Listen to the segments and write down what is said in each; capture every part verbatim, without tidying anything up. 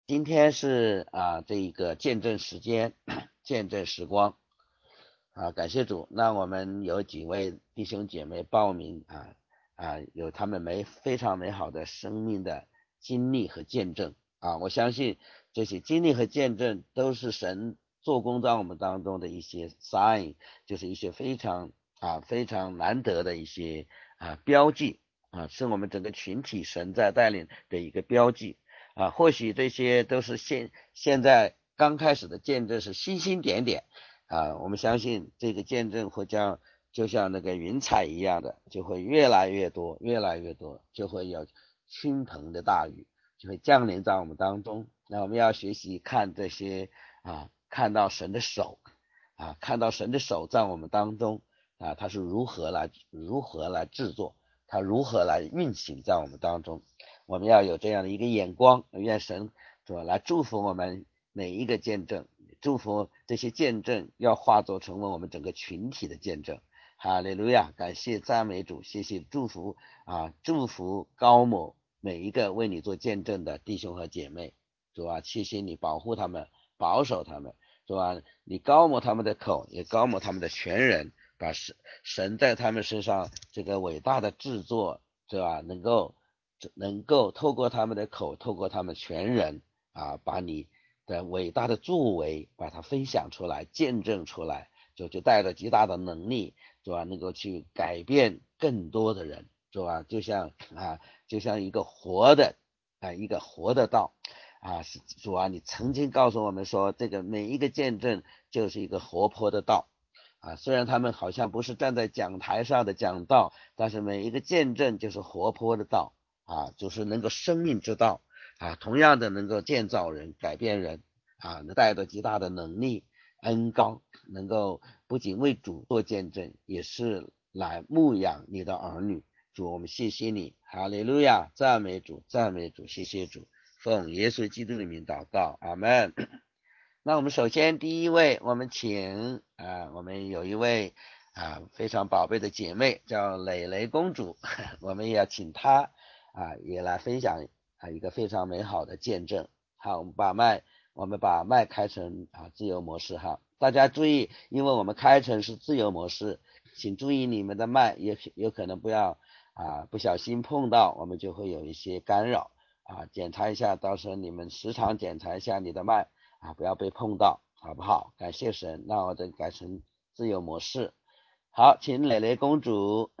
今天是啊这一个见证时间，见证时光啊，感谢主。那我们有几位弟兄姐妹报名啊啊，有他们美非常美好的生命的经历和见证啊，我相信这些经历和见证都是神做工在我们当中的一些 sign， 就是一些非常啊非常难得的一些啊标记啊，是我们整个群体神在带领的一个标记。啊，或许这些都是现现在刚开始的见证是星星点点啊，我们相信这个见证会将就像那个云彩一样的，就会越来越多，越来越多，就会有倾盆的大雨，就会降临在我们当中。那我们要学习看这些啊，看到神的手啊，看到神的手在我们当中啊，他是如何来如何来制作，他如何来运行在我们当中。我们要有这样的一个眼光，愿神主来祝福我们每一个见证，祝福这些见证要化作成为我们整个群体的见证。哈利路亚，感谢赞美主，谢谢祝福啊，祝福高某每一个为你做见证的弟兄和姐妹，主啊，谢谢你保护他们，保守他们，主啊，你高抹他们的口，也高抹他们的全人，把神神在他们身上这个伟大的制作，对吧？能够能够透过他们的口，透过他们全人啊，把你的伟大的作为把它分享出来，见证出来，就就带着极大的能力，是吧？能够去改变更多的人，是吧？就像啊，就像一个活的啊，一个活的道啊，主啊，你曾经告诉我们说，这个每一个见证就是一个活泼的道。啊，虽然他们好像不是站在讲台上的讲道，但是每一个见证就是活泼的道啊，就是能够生命之道啊，同样的能够建造人、改变人啊，能带着极大的能力、恩高，能够不仅为主做见证，也是来牧养你的儿女。主，我们谢谢你，哈利路亚，赞美主，赞美主，谢谢主，奉耶稣基督的名祷告，阿门。那我们首先第一位，我们请啊，我们有一位啊非常宝贝的姐妹叫蕾蕾公主，我们也要请她啊也来分享啊一个非常美好的见证。好，我们把麦我们把麦开成啊自由模式哈，大家注意，因为我们开成是自由模式，请注意你们的麦也有可能不要啊不小心碰到，我们就会有一些干扰啊，检查一下，到时候你们时常检查一下你的麦。啊，不要被碰到，好不好？感谢神，那我再改成自由模式。好，请蕾蕾公主。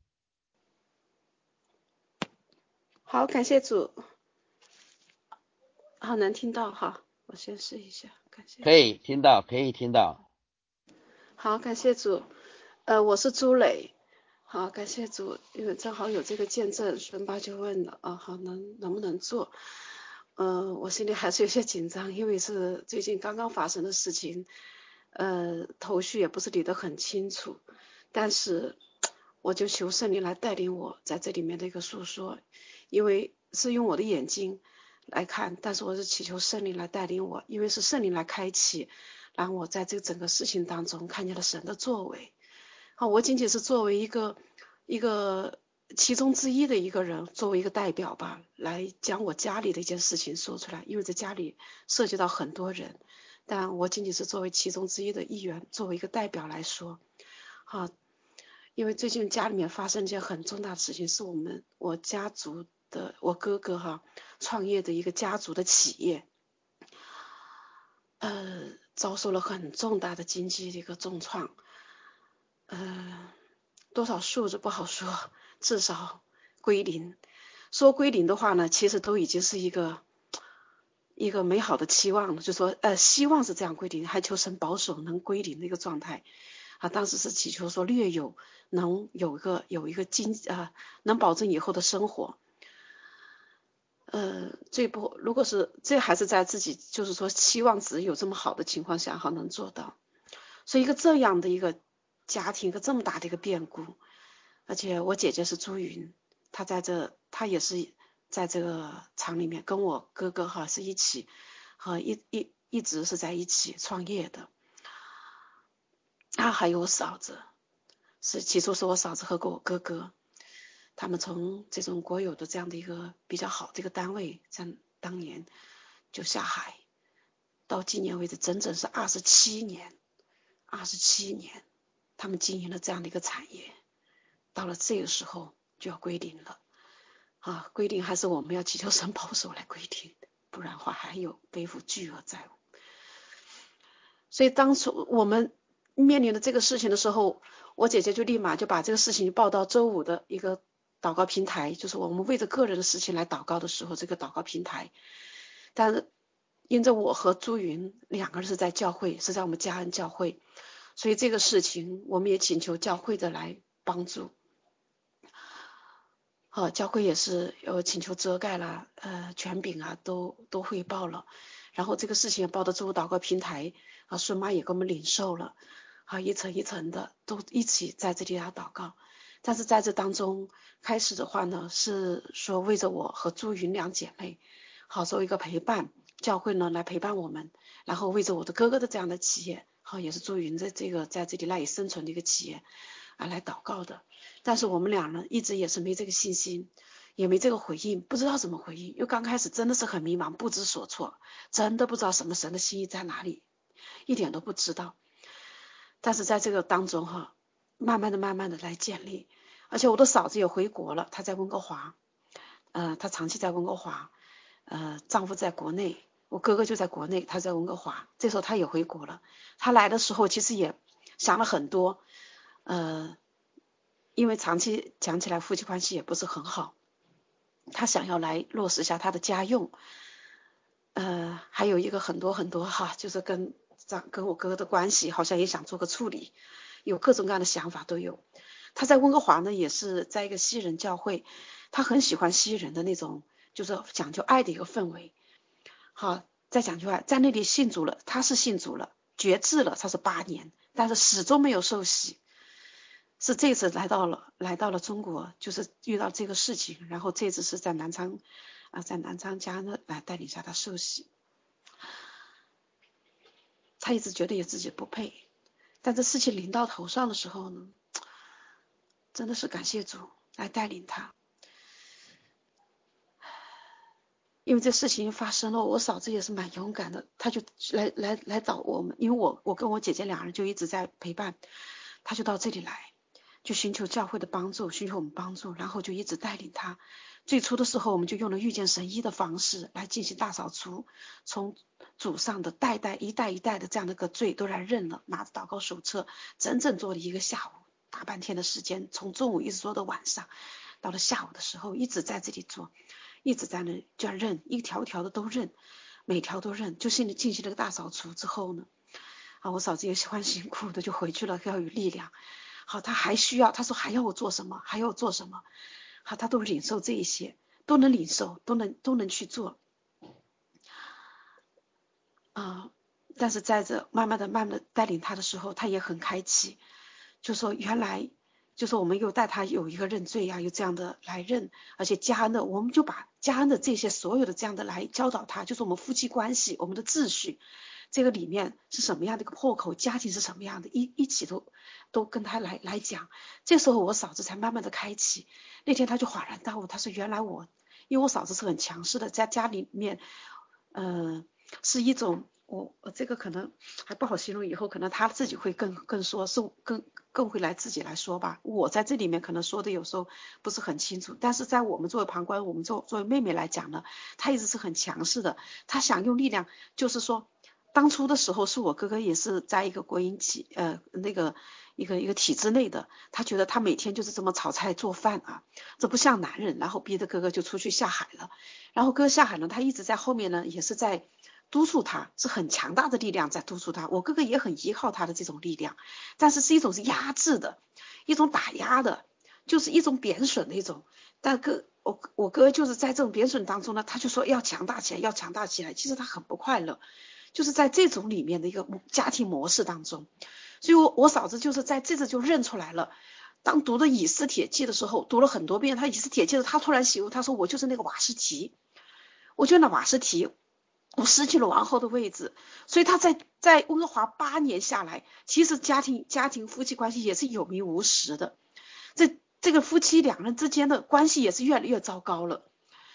好，感谢主。好，能听到哈，我先试一下，感谢主。 可以听到，可以听到。 好，感谢主。呃，我是朱磊。好，感谢主，因为正好有这个见证，孙爸就问了啊，好能能不能做？呃，我心里还是有些紧张，因为是最近刚刚发生的事情，呃，头绪也不是理得很清楚，但是我就求圣灵来带领我在这里面的一个诉说，因为是用我的眼睛来看，但是我是祈求圣灵来带领我，因为是圣灵来开启，然后我在这整个事情当中看见了神的作为。好，我仅仅是作为一个一个其中之一的一个人，作为一个代表吧，来将我家里的一件事情说出来，因为在家里涉及到很多人，但我仅仅是作为其中之一的一员，作为一个代表来说。好，因为最近家里面发生一件很重大的事情，是我们我家族的我哥哥哈创业的一个家族的企业，呃，遭受了很重大的经济的一个重创。呃，多少数字不好说，至少归零。说归零的话呢，其实都已经是一个一个美好的期望了，就说呃，希望是这样归零，还求神保守能归零的一个状态。啊，当时是祈求说略有能有一个有一个经啊，能保证以后的生活。呃，这不如果是这还是在自己就是说期望值有这么好的情况下哈能做到。所以一个这样的一个家庭，一个这么大的一个变故，而且我姐姐是朱云，她在这，她也是在这个厂里面跟我哥哥哈是一起，和一一一直是在一起创业的。她还有我嫂子，是起初是我嫂子和我哥哥，他们从这种国有的这样的一个比较好的一个单位，在当年就下海，到今年为止整整是二十七年，二十七年，他们经营了这样的一个产业，到了这个时候就要归零了啊！归零还是我们要祈求神保守来归零，不然的话还有背负巨额债务。所以当初我们面临的这个事情的时候，我姐姐就立马就把这个事情报到周五的一个祷告平台，就是我们为着个人的事情来祷告的时候，这个祷告平台。但是因着我和朱云两个人是在教会，是在我们嘉恩教会，所以这个事情我们也请求教会的来帮助。呃，教会也是呃请求遮盖啦，呃权柄啊都都汇报了，然后这个事情也报到周五祷告平台啊，孙妈也跟我们领受了啊，一层一层的都一起在这里来祷告。但是在这当中开始的话呢，是说为着我和朱云两姐妹好做一个陪伴，教会呢来陪伴我们，然后为着我的哥哥的这样的企业好，也是朱云在这个在这里赖以生存的一个企业啊来祷告的。但是我们俩呢一直也是没这个信心，也没这个回应，不知道怎么回应，因为刚开始真的是很迷茫，不知所措，真的不知道什么神的心意在哪里，一点都不知道。但是在这个当中哈，慢慢的慢慢的来建立，而且我的嫂子也回国了，她在温哥华，呃，她长期在温哥华，呃，丈夫在国内，我哥哥就在国内，他在温哥华，这时候他也回国了。他来的时候其实也想了很多，呃。因为长期讲起来夫妻关系也不是很好，他想要来落实一下他的家用，呃，还有一个很多很多哈，就是跟长跟我哥哥的关系好像也想做个处理，有各种各样的想法都有。他在温哥华呢也是在一个西人教会，他很喜欢西人的那种就是讲究爱的一个氛围，好，在讲究爱，在那里信主了，他是信主了，决志了，他是八年，但是始终没有受洗。是这次来到了来到了中国，就是遇到这个事情，然后这次是在南昌啊，在南昌家呢来带领下他受洗。他一直觉得也自己不配，但这事情临到头上的时候呢，真的是感谢主来带领他。因为这事情发生了，我嫂子也是蛮勇敢的，她就来来来找我们，因为我我跟我姐姐两人就一直在陪伴，她就到这里来。就寻求教会的帮助，寻求我们帮助，然后就一直带领他。最初的时候我们就用了遇见神医的方式来进行大扫除，从祖上的代代一代一代的这样的个罪都来认了，拿着祷告手册整整做了一个下午，大半天的时间，从中午一直做到晚上，到了下午的时候一直在这里做，一直在那这样认，一条条的都认，每条都认。就进进行了个大扫除之后呢，啊，我嫂子也喜欢辛苦的就回去了，要有力量。好，他还需要，他说还要我做什么，还要我做什么，好，他都领受这一些，都能领受，都能都能去做啊。但是在这慢慢的慢慢的带领他的时候，他也很开启，就说原来就是我们又带他有一个认罪呀、啊，有这样的来认，而且家恩的，我们就把家恩的这些所有的这样的来教导他，就是我们夫妻关系，我们的秩序。这个里面是什么样的一个破口，家庭是什么样的，一一起都都跟他来来讲。这时候我嫂子才慢慢的开启，那天他就恍然大悟，他说原来我，因为我嫂子是很强势的，在家里面，呃，是一种我我这个可能还不好形容，以后可能他自己会更更说，是更更会来自己来说吧。我在这里面可能说的有时候不是很清楚，但是在我们作为旁观，我们作作为妹妹来讲呢，她一直是很强势的，她想用力量，就是说。当初的时候是我哥哥也是在一个国营企呃那个一个一个体制内的，他觉得他每天就是这么炒菜做饭啊，这不像男人，然后逼着哥哥就出去下海了。然后哥哥下海呢，他一直在后面呢也是在督促他，是很强大的力量在督促他。我哥哥也很依靠他的这种力量，但是是一种是压制的，一种打压的，就是一种贬损的一种。但哥我我哥就是在这种贬损当中呢，他就说要强大起来，要强大起来，其实他很不快乐。就是在这种里面的一个家庭模式当中，所以我我嫂子就是在这次就认出来了。当读的以斯帖记的时候，读了很多遍，他以斯帖记的，他突然醒悟，他说我就是那个瓦斯提，我就那瓦斯提，我失去了王后的位置。所以他在在温哥华八年下来，其实家庭家庭夫妻关系也是有名无实的，这这个夫妻两人之间的关系也是越来越糟糕了。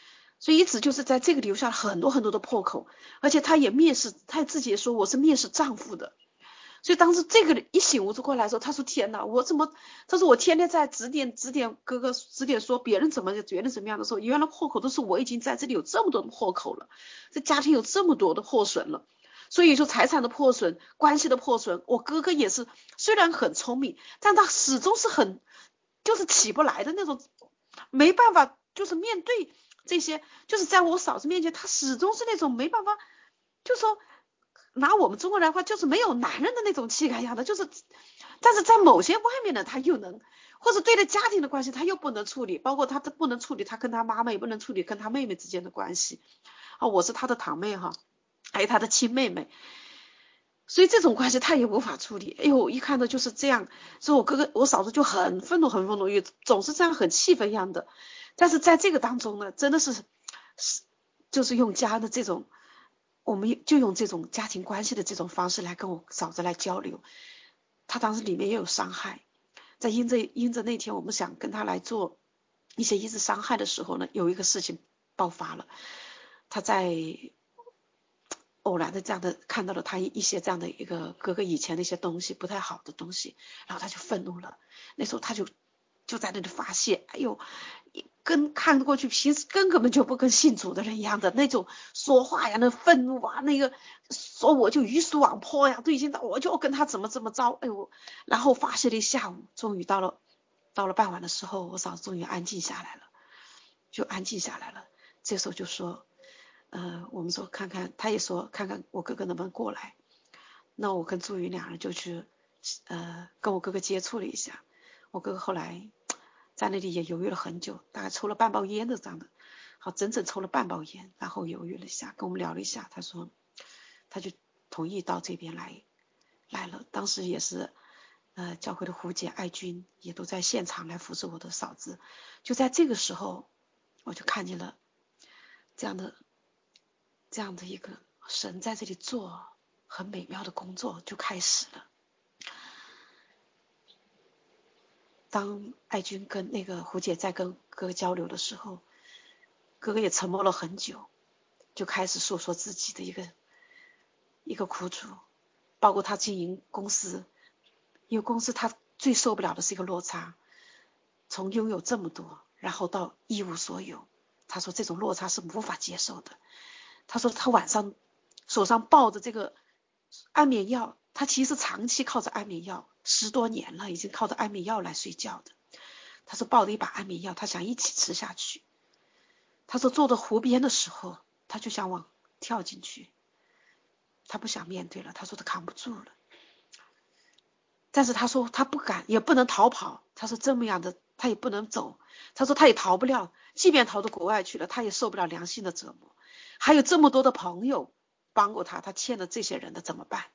所以一直就是在这个留下了很多很多的破口，而且他也蔑视，他自己也说我是蔑视丈夫的。所以当时这个一醒悟过来的时候，他说天哪，我怎么，他说我天天在指点指点哥哥，指点说别人怎么别人怎么样的时候，原来破口都是我已经在这里有这么多的破口了，这家庭有这么多的破损了。所以说财产的破损，关系的破损，我哥哥也是，虽然很聪明，但他始终是很就是起不来的那种，没办法，就是面对这些，就是在我嫂子面前，他始终是那种没办法，就说拿我们中国人话就是没有男人的那种气概一样的，就是但是在某些外面呢他又能，或者对着家庭的关系他又不能处理，包括他都不能处理他跟他妈妈，也不能处理跟他妹妹之间的关系啊，我是他的堂妹哈，还有他的亲妹妹，所以这种关系他也无法处理。哎呦，一看到就是这样，所以我哥哥我嫂子就很愤怒很愤怒，也总是这样很气愤一样的。但是在这个当中呢，真的是是就是用家的这种，我们就用这种家庭关系的这种方式来跟我嫂子来交流。他当时里面也有伤害，在因着因着那天我们想跟他来做一些一次伤害的时候呢，有一个事情爆发了，他在偶然的这样的看到了他一些这样的一个哥哥以前的一些东西不太好的东西，然后他就愤怒了。那时候他就就在那里发泄，哎呦，跟看过去平时根根本就不跟信主的人一样的那种说话呀，那愤怒啊，那个说我就鱼死网破呀，都已经到我就跟他怎么怎么着，哎呦，然后发泄了一下午，终于到了到了傍晚的时候，我嫂子终于安静下来了，就安静下来了。这时候就说。呃，我们说看看，他也说看看我哥哥能不能过来。那我跟朱云两人就去，呃，跟我哥哥接触了一下。我哥哥后来在那里也犹豫了很久，大概抽了半包烟的这样的，好，整整抽了半包烟，然后犹豫了一下，跟我们聊了一下，他说他就同意到这边来来了。当时也是，呃，教会的胡姐、爱军也都在现场来扶持我的嫂子。就在这个时候，我就看见了这样的。这样的一个神在这里做很美妙的工作就开始了。当爱军跟那个胡姐在跟哥哥交流的时候，哥哥也沉默了很久，就开始诉说自己的一个一个苦楚，包括他经营公司，因为公司他最受不了的是一个落差，从拥有这么多，然后到一无所有，他说这种落差是无法接受的。他说他晚上手上抱着这个安眠药，他其实长期靠着安眠药，十多年了，已经靠着安眠药来睡觉的。他说抱着一把安眠药，他想一起吃下去。他说坐到湖边的时候，他就想往跳进去，他不想面对了，他说他扛不住了。但是他说他不敢，也不能逃跑。他说这么样的他也不能走，他说他也逃不了，即便逃到国外去了，他也受不了良心的折磨。还有这么多的朋友帮过他，他欠了这些人的怎么办？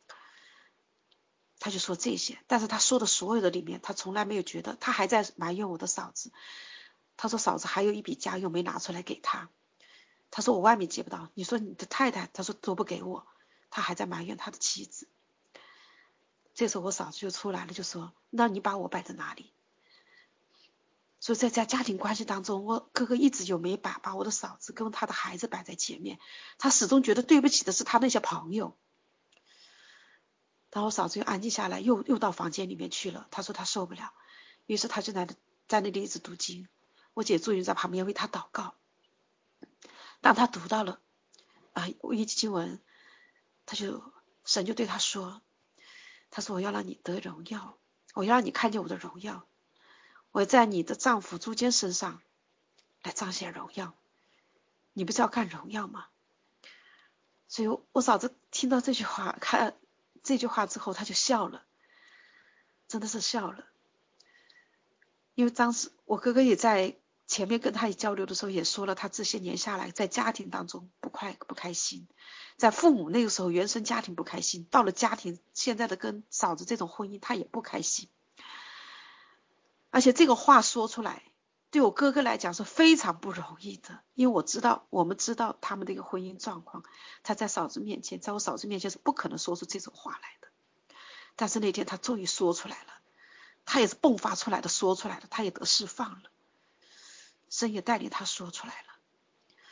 他就说这些，但是他说的所有的里面，他从来没有觉得，他还在埋怨我的嫂子。他说嫂子还有一笔家用没拿出来给他，他说我外面接不到，你说你的太太，他说都不给我，他还在埋怨他的妻子。这时候我嫂子就出来了，就说那你把我摆在哪里？所以在在家庭关系当中，我哥哥一直就没把把我的嫂子跟他的孩子摆在前面，他始终觉得对不起的是他那些朋友。然后我嫂子又安静下来，又又到房间里面去了。他说他受不了，于是他就在在那里一直读经。我姐祝云在旁边为他祷告。当他读到了啊一经文，他就神就对他说，他说我要让你得荣耀，我要让你看见我的荣耀，我在你的丈夫朱坚身上来彰显荣耀。你不是要看荣耀吗？所以我嫂子听到这句话，看这句话之后，她就笑了，真的是笑了。因为当时我哥哥也在前面跟他交流的时候也说了，他这些年下来在家庭当中不快不开心，在父母那个时候原生家庭不开心，到了家庭现在的跟嫂子这种婚姻他也不开心。而且这个话说出来对我哥哥来讲是非常不容易的，因为我知道我们知道他们的一个婚姻状况，他在嫂子面前在我嫂子面前是不可能说出这种话来的。但是那天他终于说出来了，他也是迸发出来的说出来的，他也得释放了，神也带领他说出来了。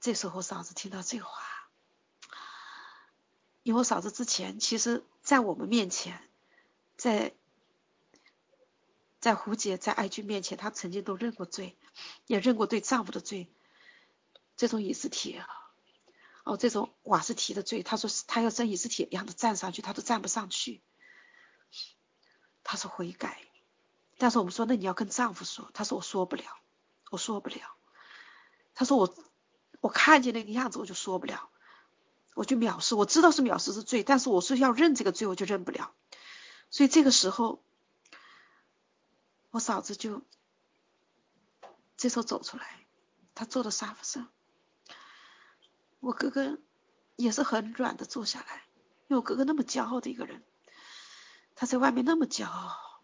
这时候我嫂子听到这话，因为我嫂子之前其实在我们面前，在在胡姐在爱君面前，她曾经都认过罪，也认过对丈夫的罪，这种以斯帖哦，这种瓦斯提的罪，她说她要像以斯帖一样的站上去，她都站不上去。她说悔改，但是我们说那你要跟丈夫说，她说我说不了，我说不了。她说我我看见那个样子我就说不了，我就藐视，我知道是藐视是罪，但是我说要认这个罪我就认不了。所以这个时候我嫂子就这时候走出来，她坐到沙发上，我哥哥也是很软的坐下来，因为我哥哥那么骄傲的一个人，他在外面那么骄傲，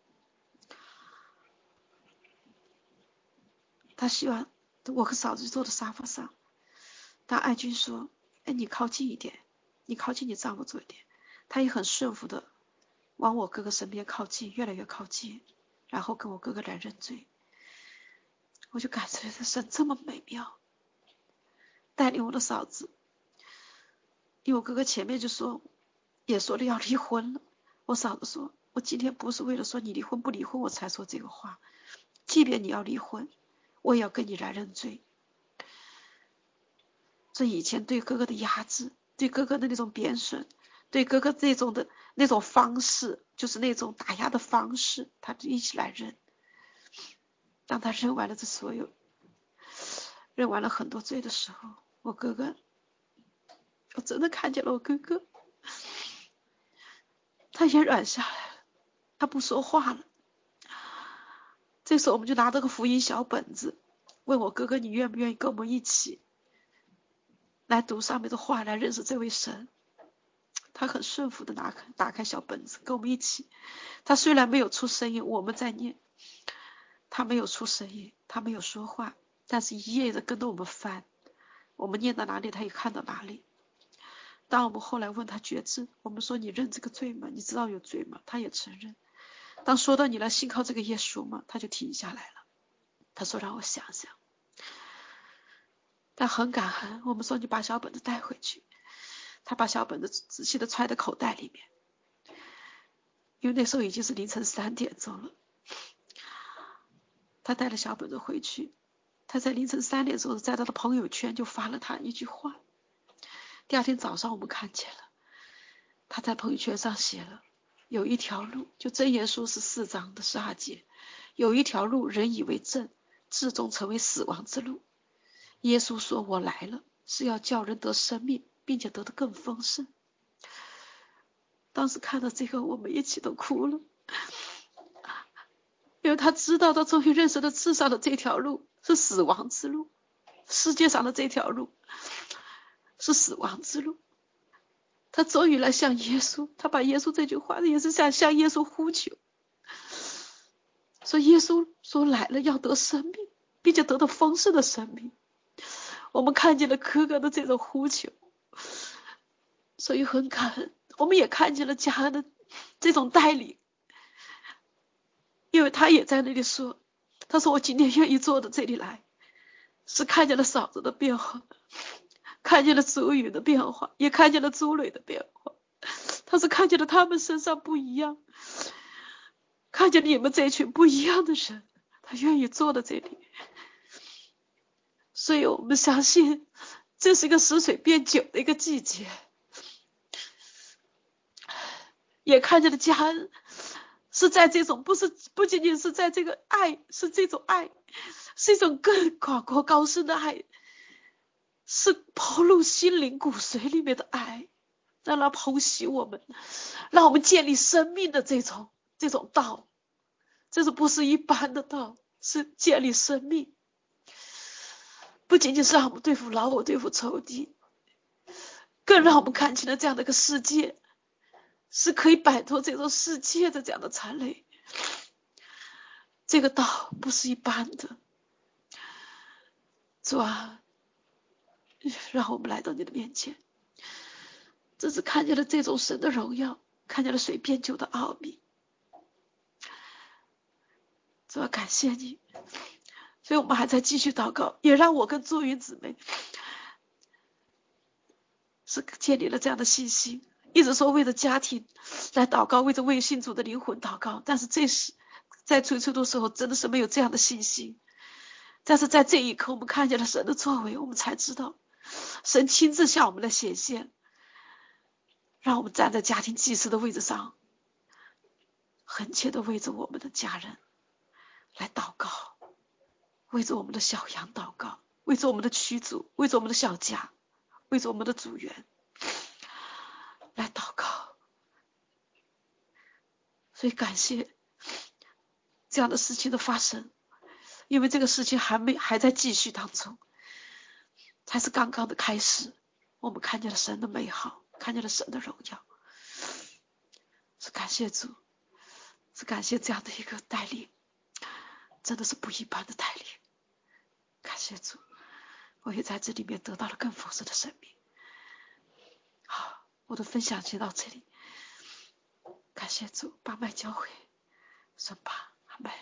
他希望我和嫂子坐在沙发上，但爱君说，哎，你靠近一点，你靠近你丈夫坐一点，他也很顺服的往我哥哥身边靠近，越来越靠近，然后跟我哥哥来认罪。我就感觉这神这么美妙，带领我的嫂子，因为我哥哥前面就说也说了要离婚了，我嫂子说，我今天不是为了说你离婚不离婚我才说这个话，即便你要离婚我也要跟你来认罪。这以前对哥哥的压制，对哥哥的那种贬损，对哥哥这种的那种方式，就是那种打压的方式，他就一起来认。当他认完了这所有，认完了很多罪的时候，我哥哥，我真的看见了我哥哥，他也软下来了，他不说话了。这时候我们就拿这个福音小本子，问我哥哥你愿不愿意跟我们一起来读上面的话，来认识这位神。他很顺服的拿开打开小本子跟我们一起，他虽然没有出声音，我们在念，他没有出声音，他没有说话，但是一页的跟着我们翻，我们念到哪里他也看到哪里。当我们后来问他觉知，我们说你认这个罪吗？你知道有罪吗？他也承认。当说到你来信靠这个耶稣吗？他就停下来了。他说让我想想，但很感恩。我们说你把小本子带回去，他把小本子仔细的揣在口袋里面，因为那时候已经是凌晨三点钟了。他带了小本子回去，他在凌晨三点钟在他的朋友圈就发了他一句话。第二天早上我们看见了，他在朋友圈上写了，有一条路，就箴言书是四章的十二节，有一条路人以为正，至终成为死亡之路。耶稣说我来了是要叫人得生命，并且得得更丰盛。当时看到这个我们一起都哭了，因为他知道他终于认识了世上的这条路是死亡之路，世界上的这条路是死亡之路。他终于来向耶稣，他把耶稣这句话也是想向耶稣呼求，说耶稣说来了要得生命，并且得到丰盛的生命。我们看见了哥哥的这种呼求，所以很感恩。我们也看见了家恩的这种带领，因为他也在那里说，他说我今天愿意坐到这里来，是看见了嫂子的变化，看见了周宇的变化，也看见了周磊的变化。他是看见了他们身上不一样，看见你们这群不一样的人，他愿意坐在这里。所以我们相信这是一个使水变酒的一个季节，也看见了家恩是在这种不是不仅仅是在这个爱，是这种爱是一种更广阔高深的爱，是抛入心灵骨髓里面的爱，让它剖析我们，让我们建立生命的这种这种道，这是不是一般的道，是建立生命，不仅仅是让我们对付老我对付仇敌，更让我们看清了这样的一个世界是可以摆脱这种世界的这样的残累。这个道不是一般的，主啊，让我们来到你的面前，这是看见了这种神的荣耀，看见了水变酒的奥秘。主啊，感谢你，所以我们还在继续祷告，也让我跟祝云姊妹是建立了这样的信心，一直说为着家庭来祷告，为着未信主的灵魂祷告，但是这时在最初的时候真的是没有这样的信心。但是在这一刻我们看见了神的作为，我们才知道神亲自向我们的显现，让我们站在家庭祭司的位置上，恳切的为着我们的家人来祷告，为着我们的小羊祷告，为着我们的驱逐，为着我们的小家，为着我们的组员来祷告。所以感谢这样的事情的发生，因为这个事情还没还在继续当中，才是刚刚的开始。我们看见了神的美好，看见了神的荣耀，是感谢主，是感谢这样的一个带领，真的是不一般的带领。感谢主，我也在这里面得到了更丰盛的生命。好，我的分享就到这里，感谢主，把麦交回神吧，阿们。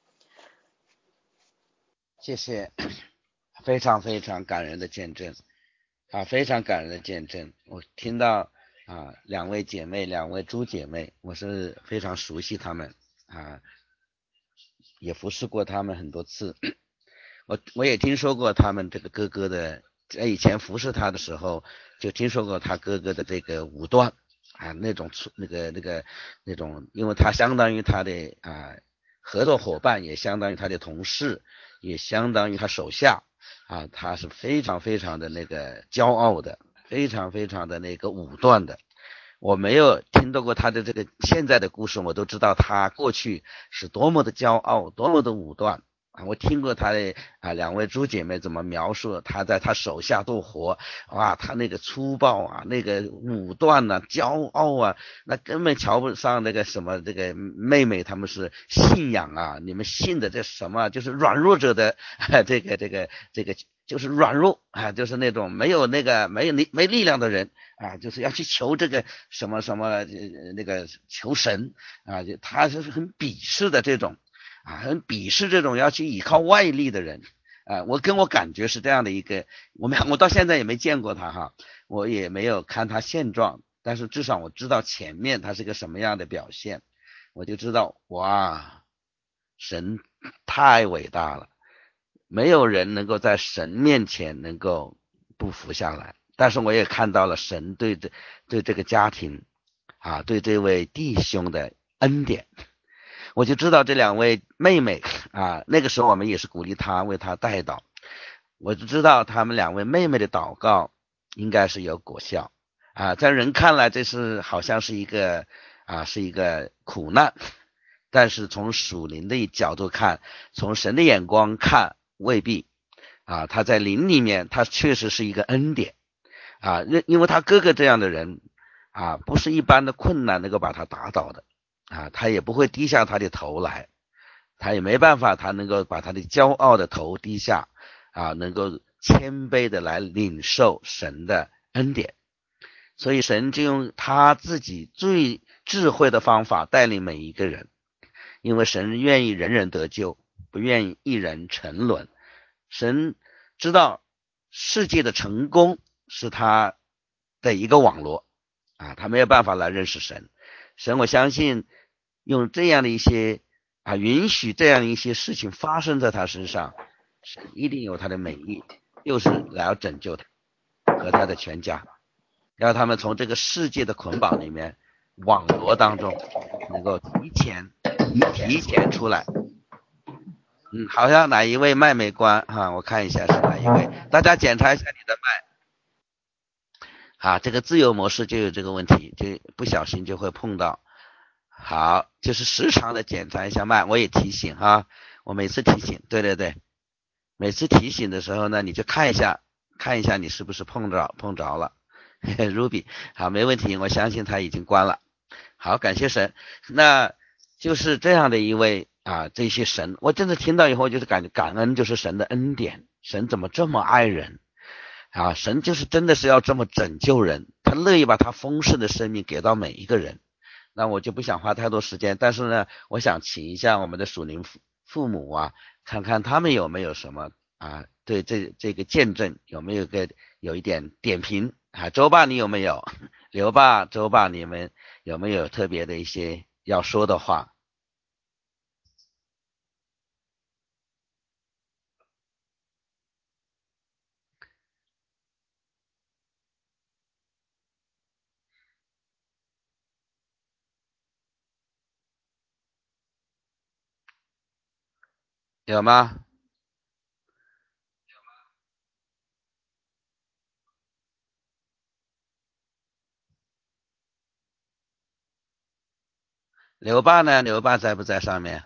谢谢，非常非常感人的见证啊，非常感人的见证。我听到啊，两位姐妹，两位朱姐妹，我是非常熟悉她们啊，也服侍过她们很多次。我我也听说过他们这个哥哥的，在以前服侍他的时候，就听说过他哥哥的这个武断啊，那种那个那个那种，因为他相当于他的啊合作伙伴，也相当于他的同事，也相当于他手下啊，他是非常非常的那个骄傲的，非常非常的那个武断的。我没有听到过他的这个现在的故事，我都知道他过去是多么的骄傲，多么的武断。啊，我听过他的啊，两位朱姐妹怎么描述他在他手下做活，哇，他那个粗暴啊，那个武断啊，骄傲啊，那根本瞧不上那个什么这个妹妹，他们是信仰啊，你们信的这什么，就是软弱者的这个这个这个就是软弱啊，就是那种没有那个没有力没力量的人啊，就是要去求这个什么什么、呃、那个求神啊，就他是很鄙视的这种。啊，很鄙视这种要去依靠外力的人啊，我跟我感觉是这样的一个，我们我到现在也没见过他哈，我也没有看他现状，但是至少我知道前面他是个什么样的表现，我就知道哇，神太伟大了，没有人能够在神面前能够不服下来，但是我也看到了神对这对这个家庭啊，对这位弟兄的恩典。我就知道这两位妹妹啊，那个时候我们也是鼓励她为她代祷，我就知道他们两位妹妹的祷告应该是有果效啊，在人看来这是好像是一个啊是一个苦难，但是从属灵的角度看，从神的眼光看未必啊，他在灵里面他确实是一个恩典啊，因为他哥哥这样的人啊，不是一般的困难能够把他打倒的。啊，他也不会低下他的头来，他也没办法，他能够把他的骄傲的头低下，啊，能够谦卑的来领受神的恩典，所以神就用他自己最智慧的方法带领每一个人，因为神愿意人人得救，不愿意一人沉沦，神知道世界的成功是他的一个网络啊，他没有办法来认识神，神我相信用这样的一些啊，允许这样一些事情发生在他身上，神一定有他的美意，就是来要拯救他和他的全家，让他们从这个世界的捆绑里面网罗当中能够提前提前出来。嗯，好像哪一位麦没关哈、啊，我看一下是哪一位，大家检查一下你的麦啊，这个自由模式就有这个问题，就不小心就会碰到。好，就是时常的检查一下麦，我也提醒哈，我每次提醒，对对对，每次提醒的时候呢，你就看一下，看一下你是不是碰着碰着了，Ruby， 好，没问题，我相信他已经关了。好，感谢神，那就是这样的一位啊，这些神，我真的听到以后就是感觉感恩，就是神的恩典，神怎么这么爱人啊？神就是真的是要这么拯救人，他乐意把他丰盛的生命给到每一个人。那我就不想花太多时间，但是呢，我想请一下我们的属灵父父母啊，看看他们有没有什么啊，对这这个见证有没有个有一点点评啊，周爸你有没有？刘爸、周爸，你们有没有特别的一些要说的话？有吗？刘爸呢？刘爸在不在上面？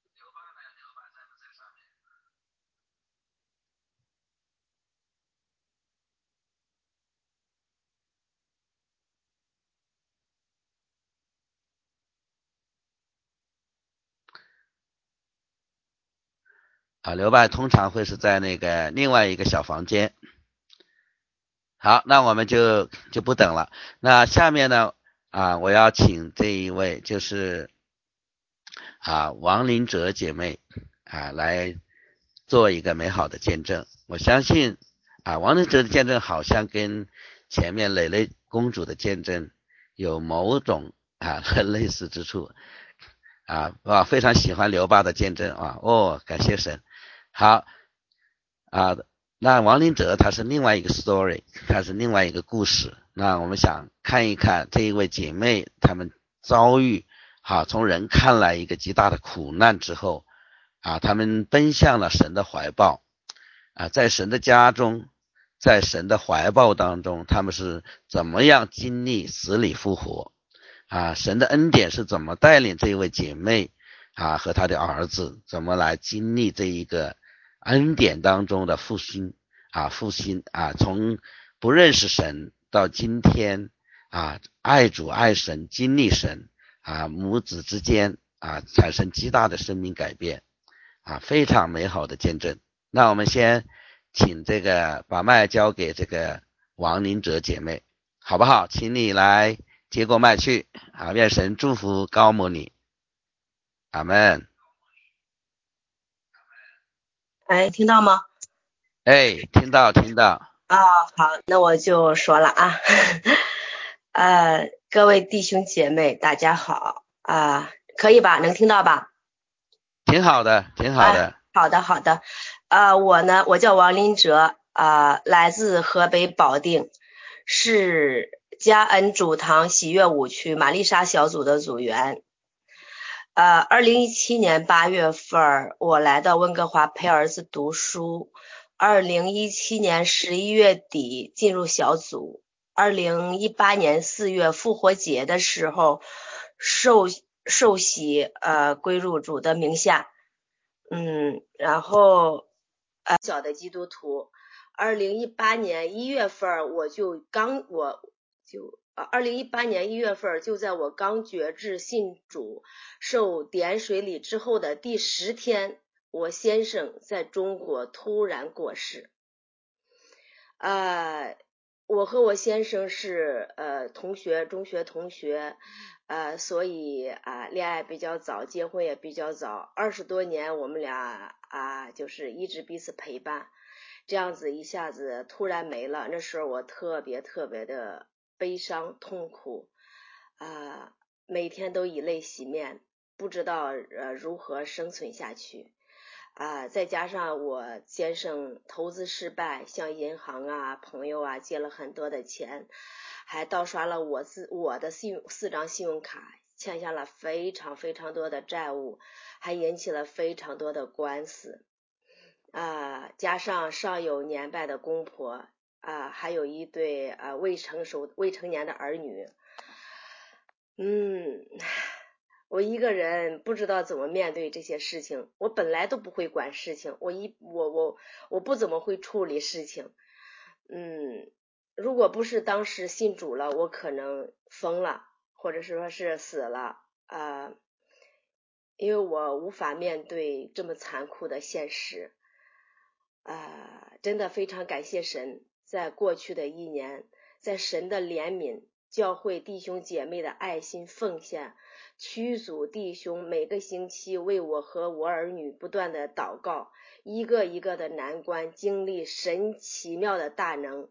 啊，刘爸通常会是在那个另外一个小房间。好，那我们就就不等了。那下面呢，啊，我要请这一位就是啊王林哲姐妹啊来做一个美好的见证。我相信啊王林哲的见证好像跟前面蕾蕾公主的见证有某种啊类似之处啊，哇，非常喜欢刘爸的见证啊，哦，感谢神。好啊，那王林哲他是另外一个 story， 他是另外一个故事。那我们想看一看这一位姐妹她们遭遇啊，从人看来一个极大的苦难之后啊，他们奔向了神的怀抱啊，在神的家中，在神的怀抱当中，他们是怎么样经历死里复活啊？神的恩典是怎么带领这一位姐妹啊和她的儿子怎么来经历这一个恩典当中的复兴啊？复兴啊，从不认识神到今天啊，爱主爱神，经历神啊，母子之间啊产生极大的生命改变啊，非常美好的见证。那我们先请这个把麦交给这个王林哲姐妹，好不好？请你来接过麦去啊！愿神祝福高摩你，阿门。 哎，听到吗？ 哎，听到听到。 啊、哦，好，那我就说了啊。呃，各位弟兄姐妹，大家好啊、呃，可以吧？能听到吧？ 挺好的，挺好的。 啊、好的，好的。呃，我呢，我叫王林哲啊、呃，来自河北保定，是嘉恩主堂喜悦五区玛丽莎小组的组员。呃，二零一七年八月份，我来到温哥华陪儿子读书。二零一七年十一月底进入小组。二零一八年四月复活节的时候受受洗，呃，归入主的名下。嗯，然后呃，小的基督徒。二零一八年一月份，我就刚我就。呃，二零一八年一月份，就在我刚决志信主、受点水礼之后的第十天，我先生在中国突然过世。呃，我和我先生是呃同学，中学同学，呃，所以啊、呃，恋爱比较早，结婚也比较早，二十多年，我们俩啊、呃，就是一直彼此陪伴。这样子一下子突然没了，那时候我特别特别的悲伤痛苦啊、呃，每天都以泪洗面，不知道呃如何生存下去啊、呃。再加上我先生投资失败，向银行啊朋友啊借了很多的钱，还盗刷了我自我的信用四张信用卡，欠下了非常非常多的债务，还引起了非常多的官司。啊、呃，加上上有年迈的公婆啊、呃，还有一对啊、呃、未成熟未成年的儿女，嗯，我一个人不知道怎么面对这些事情。我本来都不会管事情，我一我我我不怎么会处理事情。嗯，如果不是当时信主了，我可能疯了，或者是说是死了啊、呃，因为我无法面对这么残酷的现实。啊、呃，真的非常感谢神，在过去的一年，在神的怜悯、教会弟兄姐妹的爱心奉献，区组弟兄每个星期为我和我儿女不断的祷告，一个一个的难关经历神奇妙的大能，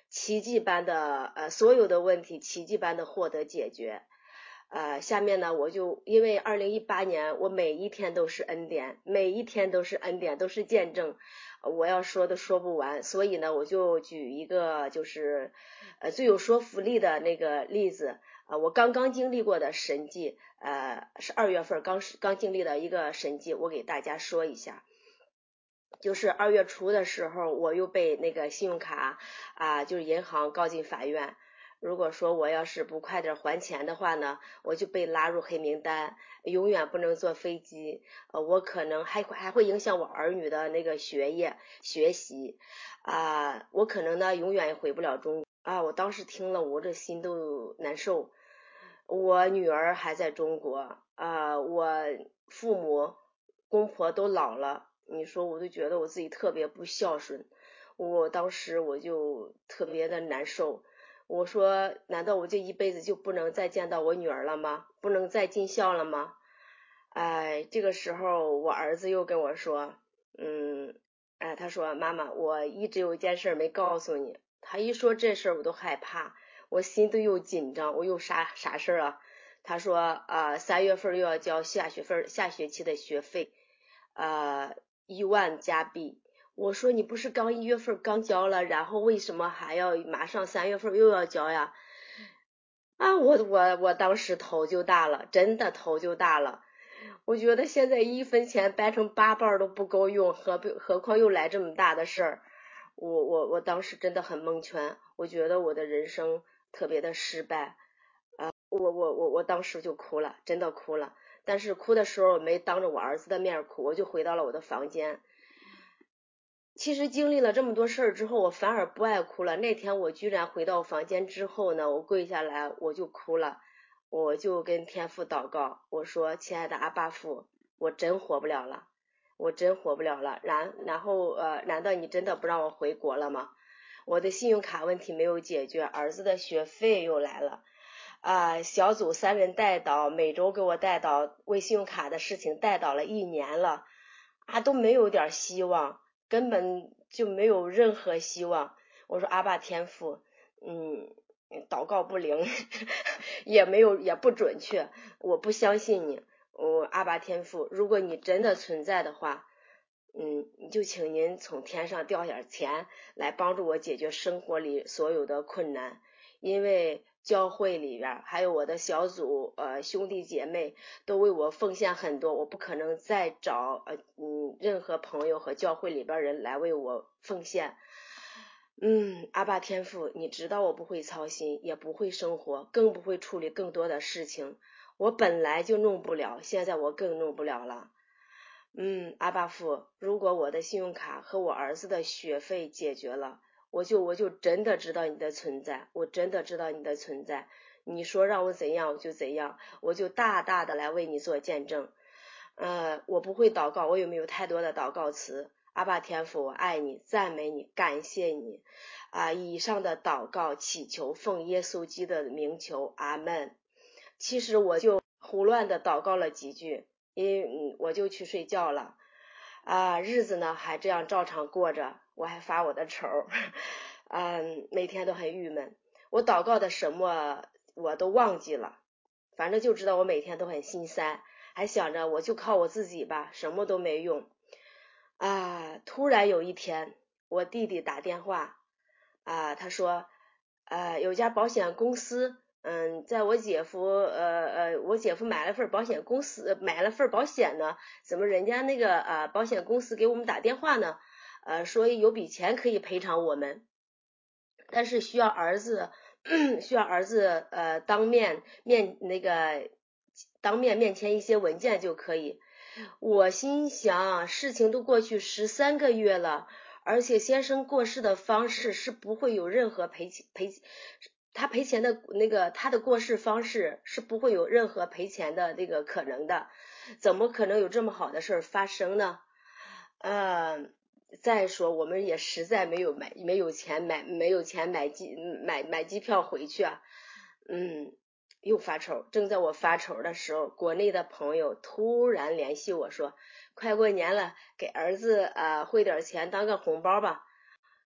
奇迹般的呃所有的问题奇迹般的获得解决。呃，下面呢，我就因为二零一八年我每一天都是恩典，每一天都是恩典，都是见证，我要说的说不完，所以呢，我就举一个就是呃最有说服力的那个例子，呃，我刚刚经历过的神迹，呃，是二月份刚刚经历的一个神迹，我给大家说一下。就是二月初的时候，我又被那个信用卡啊，就是银行告进法院。如果说我要是不快点还钱的话呢，我就被拉入黑名单，永远不能坐飞机。呃，我可能还还会影响我儿女的那个学业学习啊，我可能呢永远也回不了中国啊。我当时听了，我这心都难受。我女儿还在中国啊，我父母公婆都老了，你说我就觉得我自己特别不孝顺，我当时我就特别的难受。我说难道我这一辈子就不能再见到我女儿了吗？不能再尽孝了吗？哎，这个时候我儿子又跟我说，嗯，哎，他说妈妈，我一直有一件事没告诉你。他一说这事儿我都害怕，我心都又紧张，我又啥啥事儿啊？他说啊，三月份又要交下学份下学期的学费，呃，一万加币。我说你不是刚一月份刚交了，然后为什么还要马上三月份又要交呀？啊，我我我当时头就大了，真的头就大了。我觉得现在一分钱掰成八瓣都不够用，何何况又来这么大的事儿。我我我当时真的很蒙圈，我觉得我的人生特别的失败。啊，我我我我当时就哭了，真的哭了。但是哭的时候没当着我儿子的面哭，我就回到了我的房间。其实经历了这么多事儿之后，我反而不爱哭了。那天我居然回到房间之后呢，我跪下来我就哭了，我就跟天父祷告，我说亲爱的阿爸父，我真活不了了，我真活不了了。然然后呃，难道你真的不让我回国了吗？我的信用卡问题没有解决，儿子的学费又来了啊、呃！小组三人带导，每周给我带导为信用卡的事情带导了一年了啊，都没有点希望。根本就没有任何希望。我说阿爸天父，嗯，祷告不灵，也没有也不准确，我不相信你。我阿爸天父，如果你真的存在的话，嗯，就请您从天上掉点钱来帮助我解决生活里所有的困难，因为教会里边还有我的小组呃兄弟姐妹都为我奉献很多，我不可能再找呃嗯任何朋友和教会里边人来为我奉献。嗯，阿爸天父，你知道我不会操心，也不会生活，更不会处理更多的事情，我本来就弄不了，现在我更弄不了了。嗯，阿爸父，如果我的信用卡和我儿子的学费解决了，我就我就真的知道你的存在，我真的知道你的存在。你说让我怎样我就怎样，我就大大的来为你做见证。呃，我不会祷告，我也没有太多的祷告词。阿爸天父，我爱你，赞美你，感谢你。啊，以上的祷告祈求奉耶稣基督的名求，阿门。其实我就胡乱的祷告了几句，因为嗯我就去睡觉了。啊，日子呢还这样照常过着，我还发我的愁，嗯，每天都很郁闷。我祷告的什么我都忘记了，反正就知道我每天都很心塞，还想着我就靠我自己吧，什么都没用。啊，突然有一天，我弟弟打电话，啊，他说，呃，有家保险公司，嗯，在我姐夫，呃呃，我姐夫买了份保险公司，买了份保险呢，怎么人家那个呃保险公司给我们打电话呢？呃，说有笔钱可以赔偿我们，但是需要儿子，需要儿子呃当面面那个当面面签一些文件就可以。我心想，事情都过去十三个月了，而且先生过世的方式是不会有任何赔赔，他赔钱的那个他的过世方式是不会有任何赔钱的那个可能的，怎么可能有这么好的事发生呢？呃，再说我们也实在没有买没有钱买没有钱买机买买机票回去啊，嗯。又发愁，正在我发愁的时候，国内的朋友突然联系我说，快过年了，给儿子呃汇点钱当个红包吧。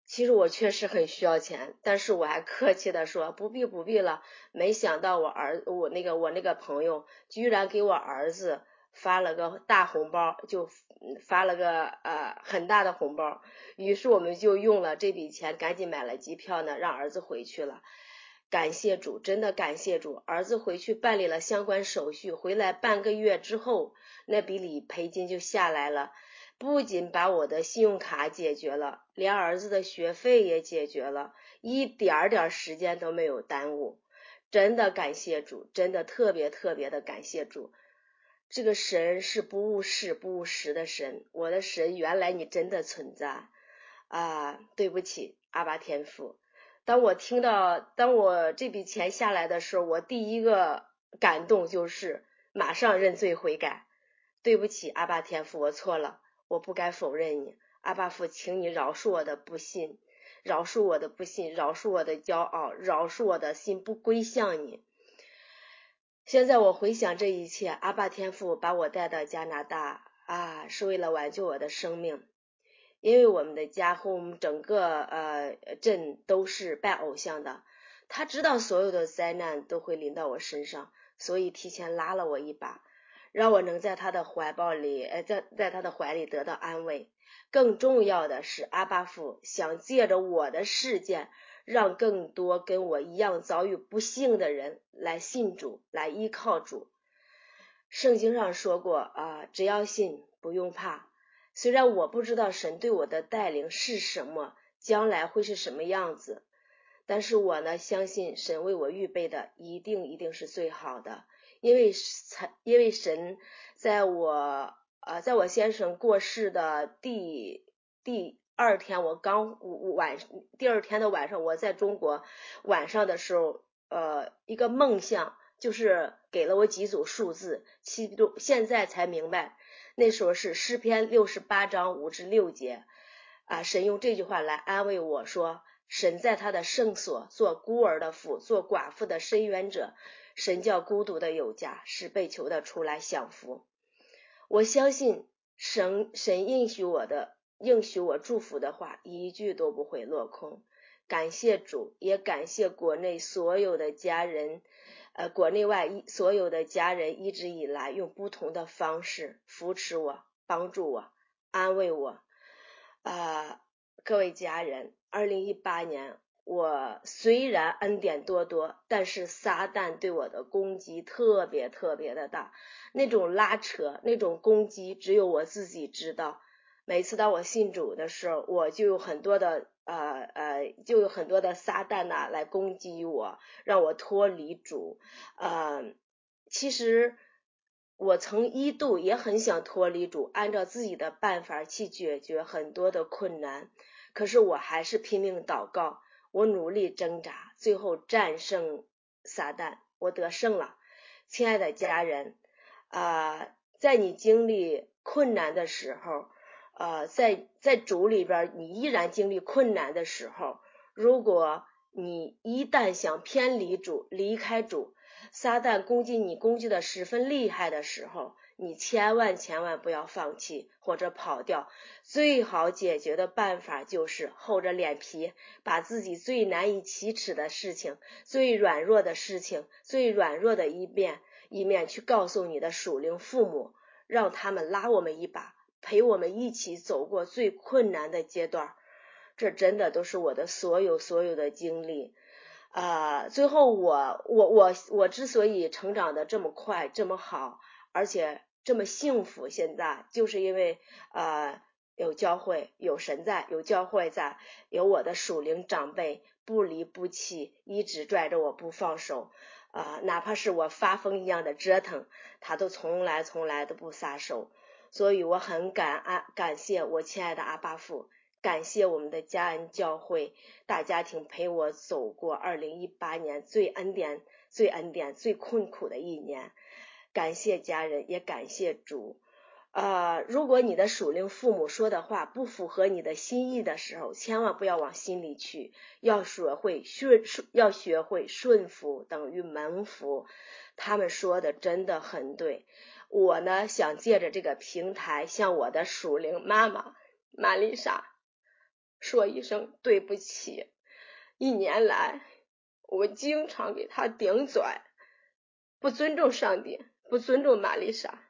其实我确实很需要钱，但是我还客气的说不必不必了。没想到我儿我那个我那个朋友居然给我儿子发了个大红包，就发了个呃很大的红包。于是我们就用了这笔钱，赶紧买了机票呢，让儿子回去了。感谢主，真的感谢主，儿子回去办理了相关手续，回来半个月之后，那笔理赔金就下来了。不仅把我的信用卡解决了，连儿子的学费也解决了，一点点时间都没有耽误。真的感谢主，真的特别特别的感谢主。这个神是不误事不误时的神，我的神，原来你真的存在啊！对不起，阿爸天父。当我听到当我这笔钱下来的时候，我第一个感动就是马上认罪悔改。对不起，阿爸天父，我错了，我不该否认你。阿爸父，请你饶恕我的不信，饶恕我的不信，饶恕我的骄傲，饶恕我的心不归向你。现在我回想这一切，阿爸天父把我带到加拿大啊，是为了挽救我的生命。因为我们的家和我们整个呃镇都是拜偶像的，他知道所有的灾难都会临到我身上，所以提前拉了我一把，让我能在他的怀抱里呃在在他的怀里得到安慰。更重要的是，阿爸父想借着我的事件，让更多跟我一样遭遇不幸的人来信主，来依靠主。圣经上说过啊，只要信，不用怕。虽然我不知道神对我的带领是什么，将来会是什么样子，但是我呢相信神为我预备的一定一定是最好的。因为因为神在我呃在我先生过世的第第二天，我刚晚第二天的晚上，我在中国晚上的时候，呃一个梦象，就是给了我几组数字，其中现在才明白。那时候是诗篇六十八章五至六节啊，神用这句话来安慰我说，神在他的圣所做孤儿的父，做寡妇的伸冤者，神叫孤独的有家，使被囚的出来享福。我相信神神应许我的应许我祝福的话，一句都不会落空。感谢主，也感谢国内所有的家人呃，国内外所有的家人一直以来用不同的方式扶持我，帮助我，安慰我。呃，各位家人，二零一八年我虽然恩典多多，但是撒旦对我的攻击特别特别的大，那种拉扯，那种攻击只有我自己知道。每次当我信主的时候，我就有很多的呃呃，就有很多的撒旦呐、啊、来攻击我，让我脱离主。呃，其实我曾一度也很想脱离主，按照自己的办法去解决很多的困难，可是我还是拼命祷告，我努力挣扎，最后战胜撒旦，我得胜了。亲爱的家人，啊、呃，在你经历困难的时候。呃，在在主里边，你依然经历困难的时候，如果你一旦想偏离主，离开主，撒旦攻击你攻击的十分厉害的时候，你千万千万不要放弃或者跑掉。最好解决的办法就是厚着脸皮，把自己最难以启齿的事情，最软弱的事情，最软弱的一面一面去告诉你的属灵父母，让他们拉我们一把，陪我们一起走过最困难的阶段。这真的都是我的所有所有的经历啊、呃！最后我我我我之所以成长的这么快这么好，而且这么幸福，现在就是因为呃有教会，有神在，有教会在，有我的属灵长辈不离不弃，一直拽着我不放手啊、呃！哪怕是我发疯一样的折腾，他都从来从来都不撒手。所以我很感恩感谢我亲爱的阿爸父，感谢我们的家恩教会大家庭陪我走过二零一八年最恩典最恩典最困苦的一年。感谢家人，也感谢主。呃，如果你的属灵父母说的话不符合你的心意的时候，千万不要往心里去，要学会顺要学会顺服等于蒙福。他们说的真的很对。我呢，想借着这个平台向我的属灵妈妈玛丽莎说一声对不起。一年来，我经常给他顶嘴，不尊重上帝，不尊重玛丽莎。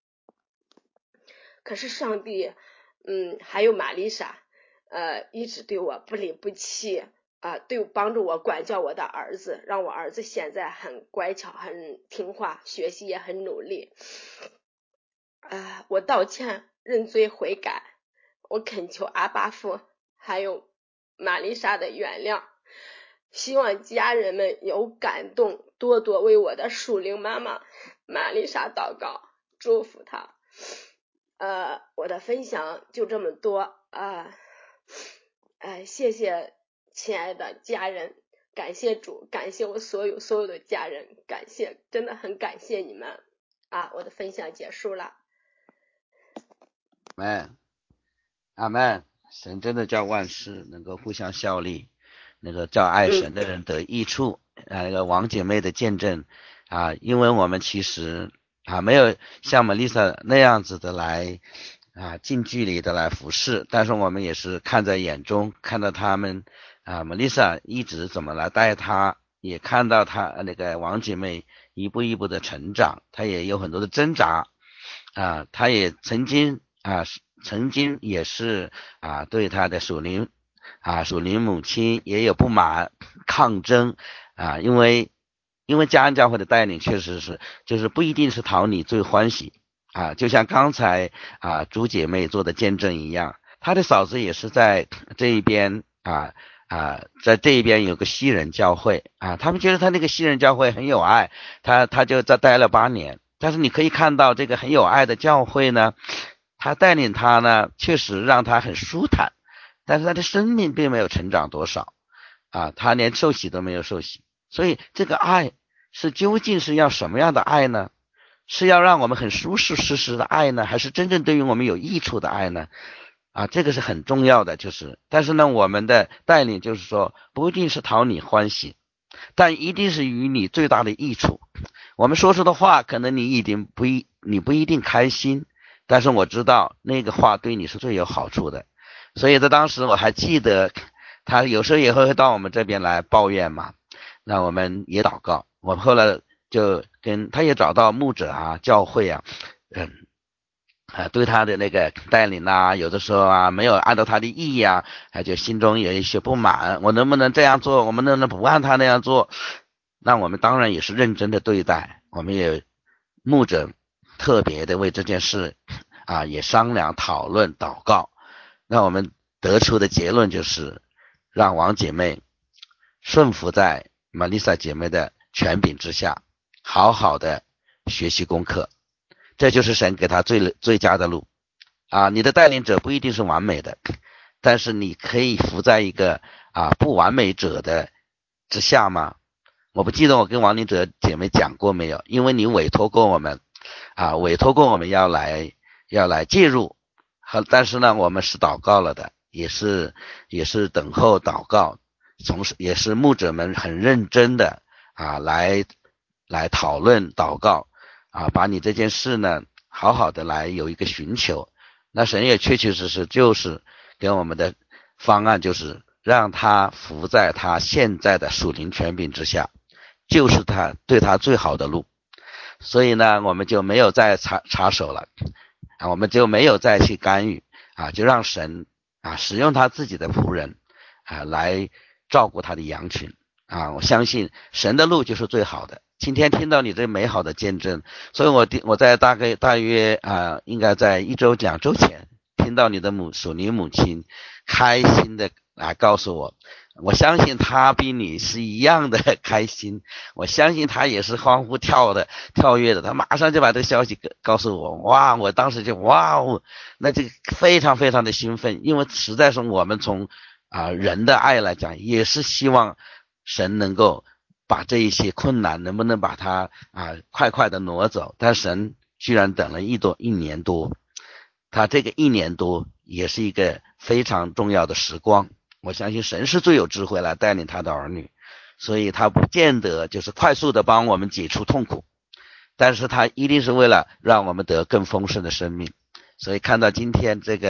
可是上帝，嗯，还有玛丽莎，呃，一直对我不离不弃，啊、呃，对帮助我管教我的儿子，让我儿子现在很乖巧，很听话，学习也很努力。啊、呃，我道歉，认罪悔改，我恳求阿爸父还有玛丽莎的原谅。希望家人们有感动，多多为我的属灵妈妈玛丽莎祷告，祝福她。呃，我的分享就这么多啊，呃，谢谢亲爱的家人，感谢主，感谢我所有所有的家人，感谢，真的很感谢你们啊！我的分享结束了。 阿们，阿们，神真的叫万事能够互相效力，那个叫爱神的人得益处。啊，那个王姐妹的见证啊，因为我们其实啊没有像 Melissa 那样子的来啊近距离的来服侍，但是我们也是看在眼中，看到他们啊 Melissa 一直怎么来带他，也看到他那个王姐妹一步一步的成长，他也有很多的挣扎啊，他也曾经啊曾经也是啊对他的属灵啊属灵母亲也有不满抗争啊，因为因为家恩教会的带领确实是就是不一定是讨你最欢喜啊，就像刚才啊朱姐妹做的见证一样，她的嫂子也是在这一边啊啊在这一边有个西人教会啊，他们觉得他那个西人教会很有爱，他他就在待了八年，但是你可以看到这个很有爱的教会呢，他带领他呢确实让他很舒坦，但是他的生命并没有成长多少啊，他连受洗都没有受洗。所以这个爱是究竟是要什么样的爱呢？是要让我们很舒适适实的爱呢，还是真正对于我们有益处的爱呢？啊，这个是很重要的，就是但是呢，我们的带领就是说不一定是讨你欢喜，但一定是与你最大的益处。我们说出的话可能你一定不一你不一定开心，但是我知道那个话对你是最有好处的。所以在当时我还记得他有时候也会到我们这边来抱怨嘛，那我们也祷告，我后来就跟他也找到牧者啊教会啊，嗯啊对他的那个带领啊，有的时候啊没有按照他的意啊，他就心中有一些不满，我能不能这样做，我们能不能不按他那样做，那我们当然也是认真的对待，我们也牧者特别的为这件事啊也商量讨论祷告，那我们得出的结论就是让王姐妹顺服在玛丽莎姐妹的权柄之下，好好的学习功课，这就是神给她最最佳的路啊！你的带领者不一定是完美的，但是你可以服在一个啊不完美者的之下吗？我不记得我跟王灵哲姐妹讲过没有，因为你委托过我们啊，委托过我们要来要来介入，好，但是呢，我们是祷告了的，也是也是等候祷告，从也是牧者们很认真的啊来来讨论祷告啊，把你这件事呢好好的来有一个寻求，那神也确确实实就是给我们的方案，就是让他服在他现在的属灵权柄之下，就是他对他最好的路。所以呢，我们就没有再插插手了啊，我们就没有再去干预啊，就让神啊使用他自己的仆人啊来照顾他的羊群啊，我相信神的路就是最好的。今天听到你这美好的见证，所以我我在大概大约啊，应该在一周两周前听到你的母属灵母亲开心的来告诉我，我相信他比你是一样的开心，我相信他也是欢呼跳的跳跃的，他马上就把这个消息告诉我，哇，我当时就哇哦，那这个非常非常的兴奋，因为实在是我们从啊人的爱来讲，也是希望神能够把这一些困难能不能把它啊快快的挪走，但神居然等了一多一年多，他这个一年多也是一个非常重要的时光。我相信神是最有智慧来带领他的儿女，所以他不见得就是快速的帮我们解除痛苦，但是他一定是为了让我们得更丰盛的生命。所以看到今天这个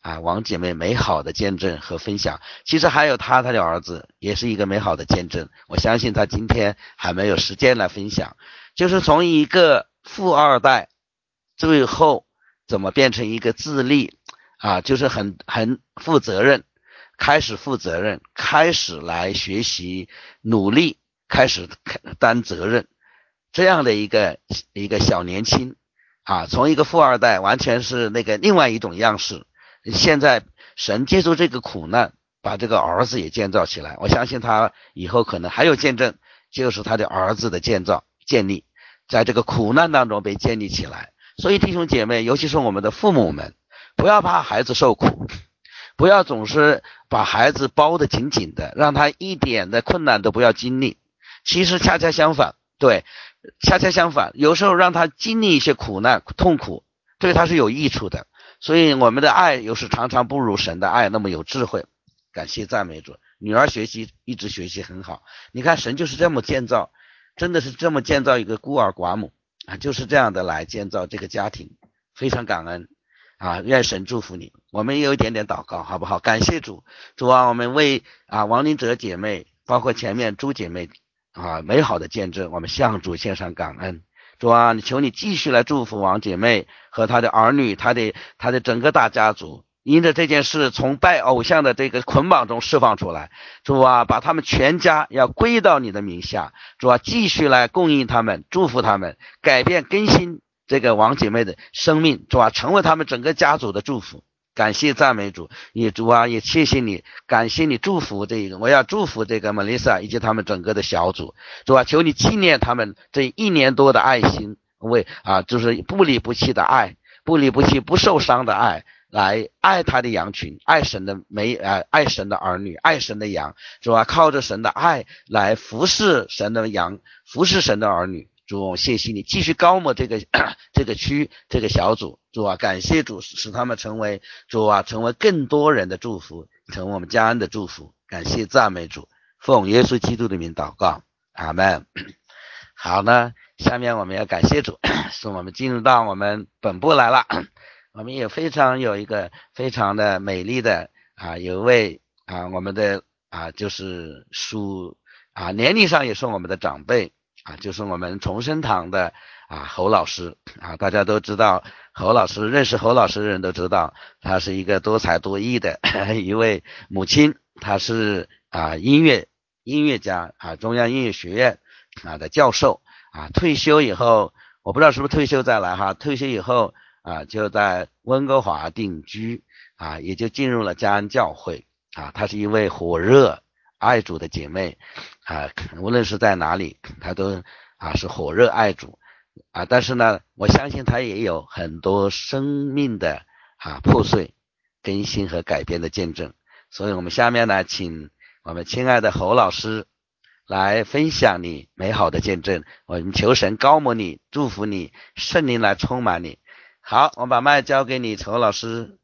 啊王姐妹美好的见证和分享。其实还有她她的儿子也是一个美好的见证，我相信她今天还没有时间来分享，就是从一个富二代最后怎么变成一个自立啊，就是很很负责任，开始负责任，开始来学习努力，开始担责任，这样的一个一个小年轻啊，从一个富二代完全是那个另外一种样式。现在神借助这个苦难把这个儿子也建造起来，我相信他以后可能还有见证，就是他的儿子的建造建立在这个苦难当中被建立起来。所以弟兄姐妹，尤其是我们的父母们，不要怕孩子受苦，不要总是把孩子包得紧紧的，让他一点的困难都不要经历。其实恰恰相反，对，恰恰相反，有时候让他经历一些苦难痛苦，对他是有益处的。所以我们的爱有时常常不如神的爱那么有智慧。感谢赞美主，女儿学习一直学习很好，你看神就是这么建造，真的是这么建造一个孤儿寡母啊，就是这样的来建造这个家庭，非常感恩啊，愿神祝福你。我们也有一点点祷告好不好？感谢主，主啊，我们为啊王林哲姐妹包括前面朱姐妹啊美好的见证，我们向主献上感恩。主啊，你求你继续来祝福王姐妹和她的儿女，她的她的整个大家族，因着这件事从拜偶像的这个捆绑中释放出来。主啊，把他们全家要归到你的名下。主啊，继续来供应他们，祝福他们，改变更新这个王姐妹的生命。主啊，成为他们整个家族的祝福。感谢赞美主，也主啊，也谢谢你，感谢你祝福这个，我要祝福这个 Melissa 以及他们整个的小组。主啊，求你纪念他们这一年多的爱心，为啊就是不离不弃的爱，不离不弃不受伤的爱，来爱他的羊群，爱神的美呃爱神的儿女，爱神的羊。主啊，靠着神的爱来服侍神的羊，服侍神的儿女。主，谢谢你继续高摩这个这个区这个小组。主啊，感谢主，使他们成为主啊成为更多人的祝福，成为我们家人的祝福。感谢赞美主，奉耶稣基督的名祷告，阿们。好呢，下面我们要感谢主，是我们进入到我们本部来了。我们也非常有一个非常的美丽的啊，有一位啊我们的啊就是属啊年龄上也是我们的长辈啊，就是我们重生堂的啊侯老师啊，大家都知道侯老师，认识侯老师的人都知道，他是一个多才多艺的一位母亲，他是啊音乐音乐家啊，中央音乐学院啊的教授啊，退休以后我不知道是不是退休再来哈，退休以后啊就在温哥华定居啊，也就进入了嘉恩教会啊，她是一位火热爱主的姐妹啊，无论是在哪里她都啊是火热爱主啊，但是呢我相信她也有很多生命的啊破碎更新和改变的见证。所以我们下面呢请我们亲爱的侯老师来分享你美好的见证，我们求神高摩你，祝福你，圣灵来充满你。好，我把麦交给你，侯老师。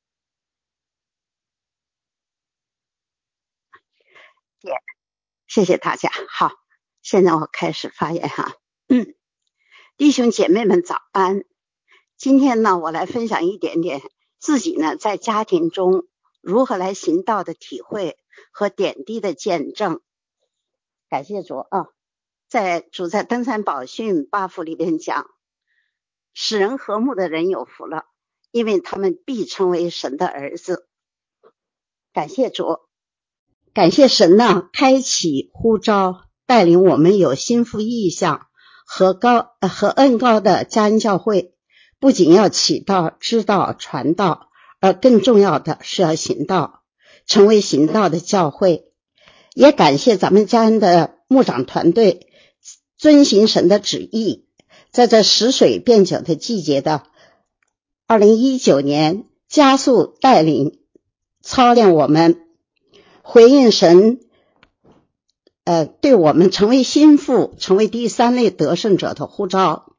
谢谢大家。好，现在我开始发言哈。嗯，弟兄姐妹们早安。今天呢，我来分享一点点自己呢在家庭中如何来行道的体会和点滴的见证。感谢主啊，在主在登山宝训八福里边讲，使人和睦的人有福了，因为他们必成为神的儿子。感谢主。感谢神呢，开启呼召，带领我们有心腹意向和高和恩高的嘉恩教会，不仅要起道、知道、传道，而更重要的是要行道，成为行道的教会。也感谢咱们嘉恩的牧长团队，遵行神的旨意，在这食水变酒的季节的二零一九年，加速带领操练我们，回应神呃，对我们成为心腹，成为第三类得胜者的呼召。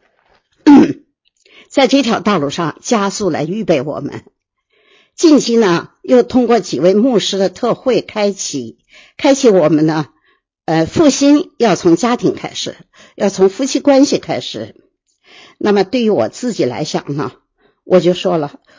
在这条道路上加速来预备我们。近期呢，又通过几位牧师的特会开启，开启我们呢，呃，复兴要从家庭开始，要从夫妻关系开始。那么对于我自己来讲呢，我就说了，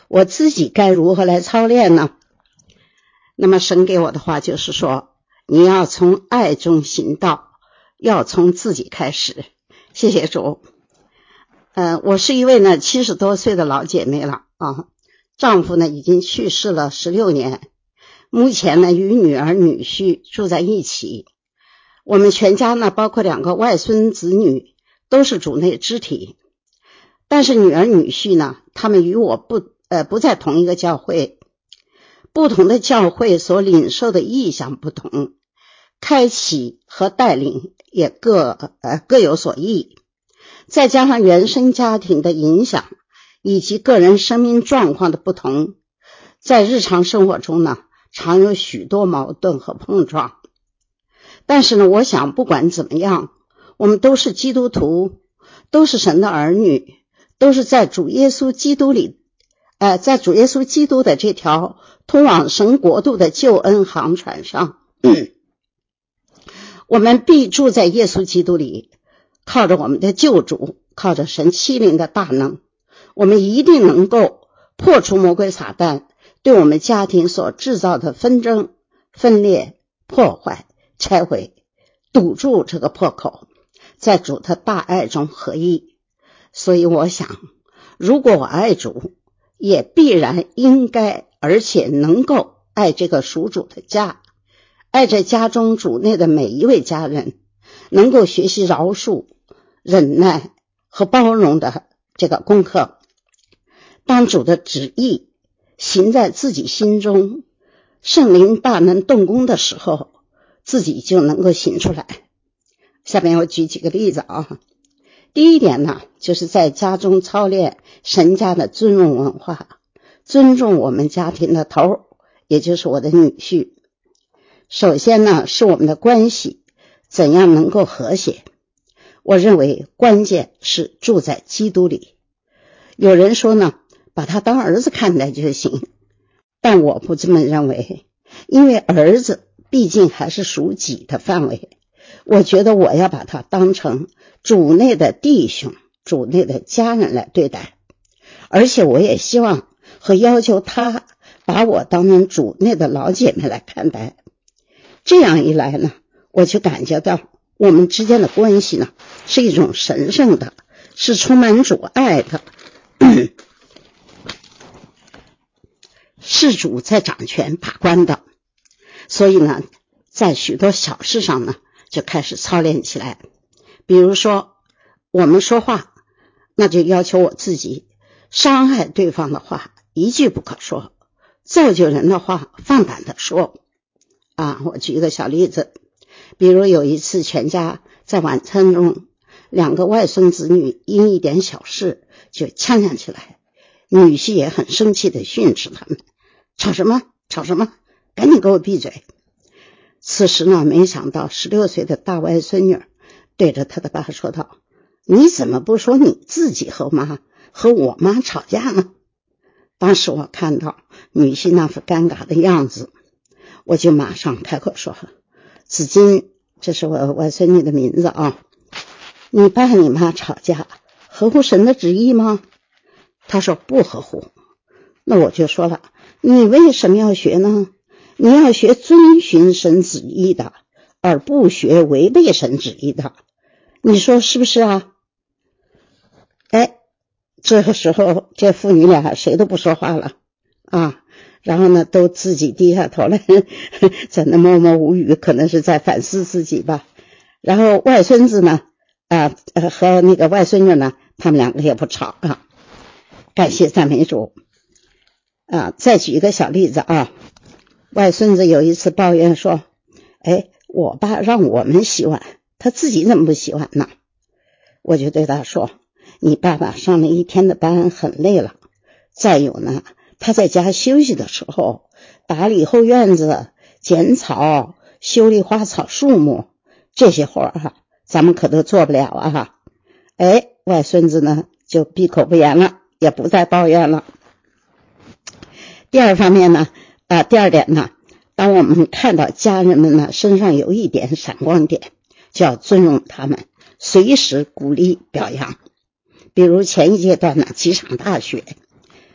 我自己该如何来操练呢？那么神给我的话就是说，你要从爱中行道，要从自己开始。谢谢主。呃，我是一位呢七十多岁的老姐妹了啊，丈夫呢已经去世了十六年，目前呢与女儿女婿住在一起。我们全家呢包括两个外孙子女都是主内肢体，但是女儿女婿呢，他们与我不呃不在同一个教会，不同的教会所领受的意向不同，开启和带领也各呃各有所异，再加上原生家庭的影响以及个人生命状况的不同，在日常生活中呢常有许多矛盾和碰撞。但是呢，我想不管怎么样，我们都是基督徒，都是神的儿女，都是在主耶稣基督里呃，在主耶稣基督的这条通往神国度的救恩航船上、嗯、我们必住在耶稣基督里，靠着我们的救主，靠着神欺凌的大能，我们一定能够破除魔鬼撒旦对我们家庭所制造的纷争、分裂、破坏、拆毁，堵住这个破口，在主的大爱中合一。所以我想，如果我爱主，也必然应该而且能够爱这个属主的家，爱着家中主内的每一位家人，能够学习饶恕、忍耐和包容的这个功课。当主的旨意行在自己心中，圣灵大能动工的时候，自己就能够行出来。下面我举几个例子啊。第一点呢，就是在家中操练神家的尊荣文化，尊重我们家庭的头，也就是我的女婿。首先呢，是我们的关系怎样能够和谐。我认为关键是住在基督里。有人说呢，把他当儿子看待就行，但我不这么认为，因为儿子毕竟还是属己的范围。我觉得我要把他当成主内的弟兄、主内的家人来对待，而且我也希望和要求他把我当成主内的老姐妹来看待。这样一来呢，我就感觉到我们之间的关系呢，是一种神圣的，是充满主爱的，是主在掌权把关的。所以呢，在许多小事上呢，就开始操练起来。比如说我们说话，那就要求我自己伤害对方的话一句不可说，造就人的话放胆的说啊。我举一个小例子，比如有一次全家在晚餐中，两个外孙子女因一点小事就呛呛起来，女婿也很生气的训斥他们，吵什么吵什么，赶紧给我闭嘴。此时呢，没想到十六岁的大外孙女对着他的爸说道，你怎么不说你自己和妈和我妈吵架呢？当时我看到女婿那副尴尬的样子，我就马上开口说，子金，这是我外孙女的名字啊，你爸你妈吵架合乎神的旨意吗？他说不合乎。那我就说了，你为什么要学呢？你要学遵循神旨意的，而不学违背神旨意的，你说是不是啊？哎，这个时候这父女俩谁都不说话了啊，然后呢都自己低下头来在那默默无语，可能是在反思自己吧。然后外孙子呢啊呃和那个外孙女呢，他们两个也不吵啊。感谢赞美主啊。再举一个小例子啊，外孙子有一次抱怨说，哎，我爸让我们洗碗，他自己怎么不洗碗呢？我就对他说，你爸爸上了一天的班很累了，再有呢，他在家休息的时候打理后院子、剪草、修理花草树木，这些活啊咱们可都做不了啊。哎，外孙子呢就闭口不言了，也不再抱怨了。第二方面呢啊，第二点呢，当我们看到家人们呢身上有一点闪光点，就要尊重他们，随时鼓励表扬。比如前一阶段呢，几场大雪，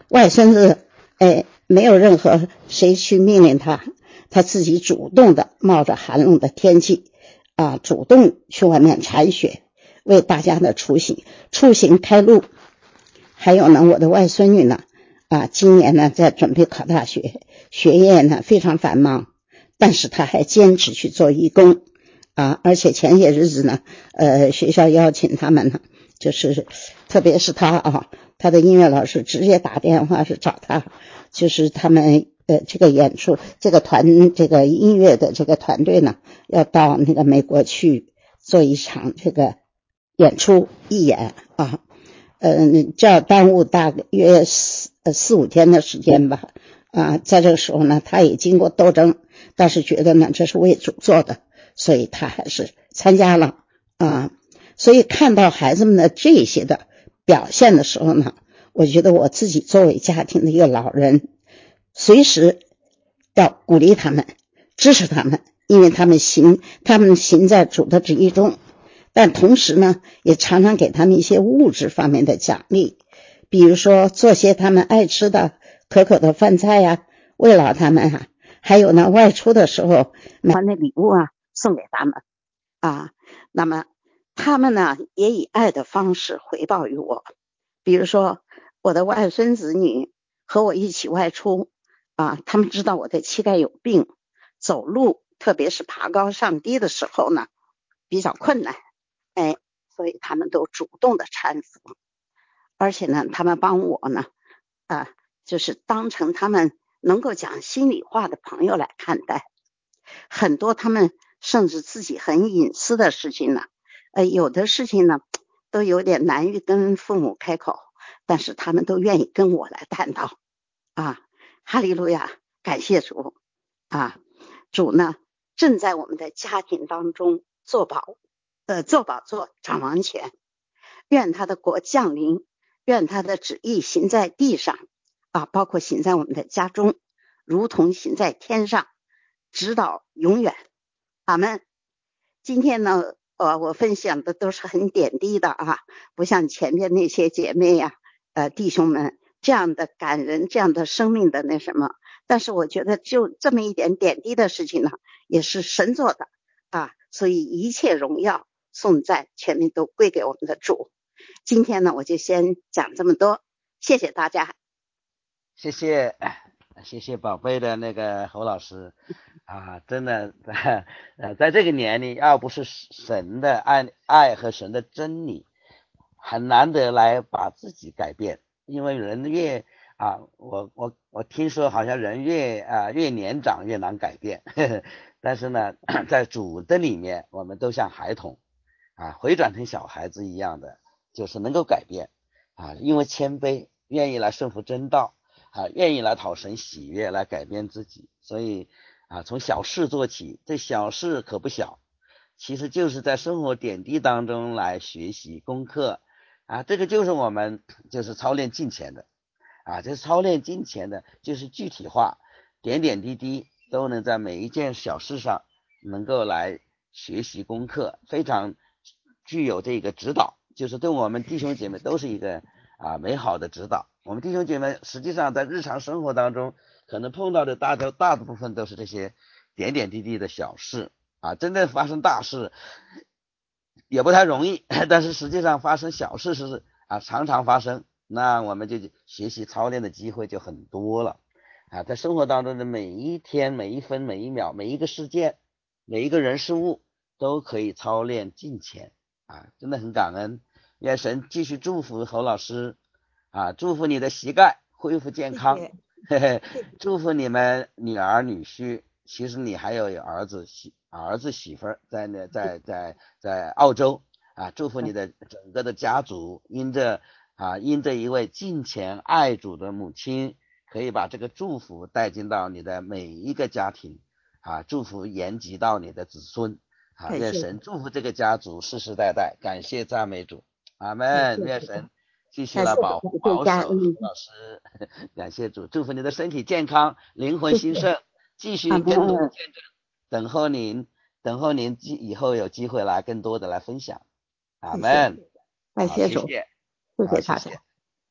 外孙子哎没有任何谁去命令他，他自己主动的冒着寒冷的天气啊，主动去外面铲雪，为大家的出行出行开路。还有呢，我的外孙女呢啊，今年呢在准备考大学，学业呢非常繁忙，但是她还坚持去做义工啊，而且前些日子呢呃学校邀请他们呢，就是特别是他啊，他的音乐老师直接打电话是找他，就是他们呃这个演出这个团这个音乐的这个团队呢要到那个美国去做一场这个演出义演啊，嗯，这要耽误大约四呃四五天的时间吧啊，在这个时候呢他也经过斗争，但是觉得呢这是为主做的，所以他还是参加了啊。所以看到孩子们的这些的表现的时候呢，我觉得我自己作为家庭的一个老人，随时要鼓励他们，支持他们，因为他们行他们行在主的旨意中，但同时呢也常常给他们一些物质方面的奖励，比如说做些他们爱吃的可口的饭菜呀、啊，慰劳他们啊，还有呢外出的时候买那礼物啊送给他们啊，那么他们呢也以爱的方式回报于我，比如说我的外孙子女和我一起外出啊，他们知道我的膝盖有病，走路特别是爬高上低的时候呢比较困难，哎，所以他们都主动的搀扶，而且呢他们帮我呢啊，就是当成他们能够讲心里话的朋友来看待，很多他们甚至自己很隐私的事情呢呃，有的事情呢都有点难于跟父母开口，但是他们都愿意跟我来谈到啊，哈利路亚，感谢主啊，主呢正在我们的家庭当中做宝呃，做宝座掌王权，愿他的国降临，愿他的旨意行在地上啊，包括行在我们的家中，如同行在天上，直到永远，阿们。今天呢呃，我分享的都是很点滴的啊，不像前面那些姐妹呀、啊、呃弟兄们这样的感人，这样的生命的那什么，但是我觉得就这么一点点滴的事情呢，也是神做的啊，所以一切荣耀颂赞全民都归给我们的主。今天呢我就先讲这么多，谢谢大家。 谢谢谢谢宝贝的那个侯老师啊，真的呃，在这个年龄，要不是神的爱爱和神的真理，很难得来把自己改变。因为人越啊，我我我听说好像人越啊越年长越难改变，呵呵，但是呢，在主的里面，我们都像孩童啊，回转成小孩子一样的，就是能够改变啊，因为谦卑，愿意来顺服真道啊，愿意来讨神喜悦，来改变自己，所以啊，从小事做起，这小事可不小，其实就是在生活点滴当中来学习功课啊，这个就是我们就是操练敬虔的啊，这操练敬虔的就是具体化，点点滴滴都能在每一件小事上能够来学习功课，非常具有这个指导，就是对我们弟兄姐妹都是一个啊美好的指导。我们弟兄姐妹实际上在日常生活当中可能碰到的大多大部分都是这些点点滴滴的小事啊，真正发生大事也不太容易，但是实际上发生小事是啊常常发生，那我们就学习操练的机会就很多了啊，在生活当中的每一天每一分每一秒每一个事件每一个人事物都可以操练敬虔啊，真的很感恩，愿神继续祝福侯老师啊，祝福你的膝盖恢复健康， 谢谢嘿嘿，祝福你们女儿女婿，其实你还有儿子媳儿子媳妇在那在在在澳洲啊，祝福你的整个的家族，因着啊因着一位敬虔爱主的母亲，可以把这个祝福带进到你的每一个家庭啊，祝福延及到你的子孙啊，愿神祝福这个家族世世代代，感谢赞美主，阿们，愿神继续来保护保守老师，感谢主，祝福你的身体健康，灵魂兴盛，继续更多的见证，等候您，等候您以后有机会来更多的来分享，阿们， 感谢主， 谢谢， 谢谢大家。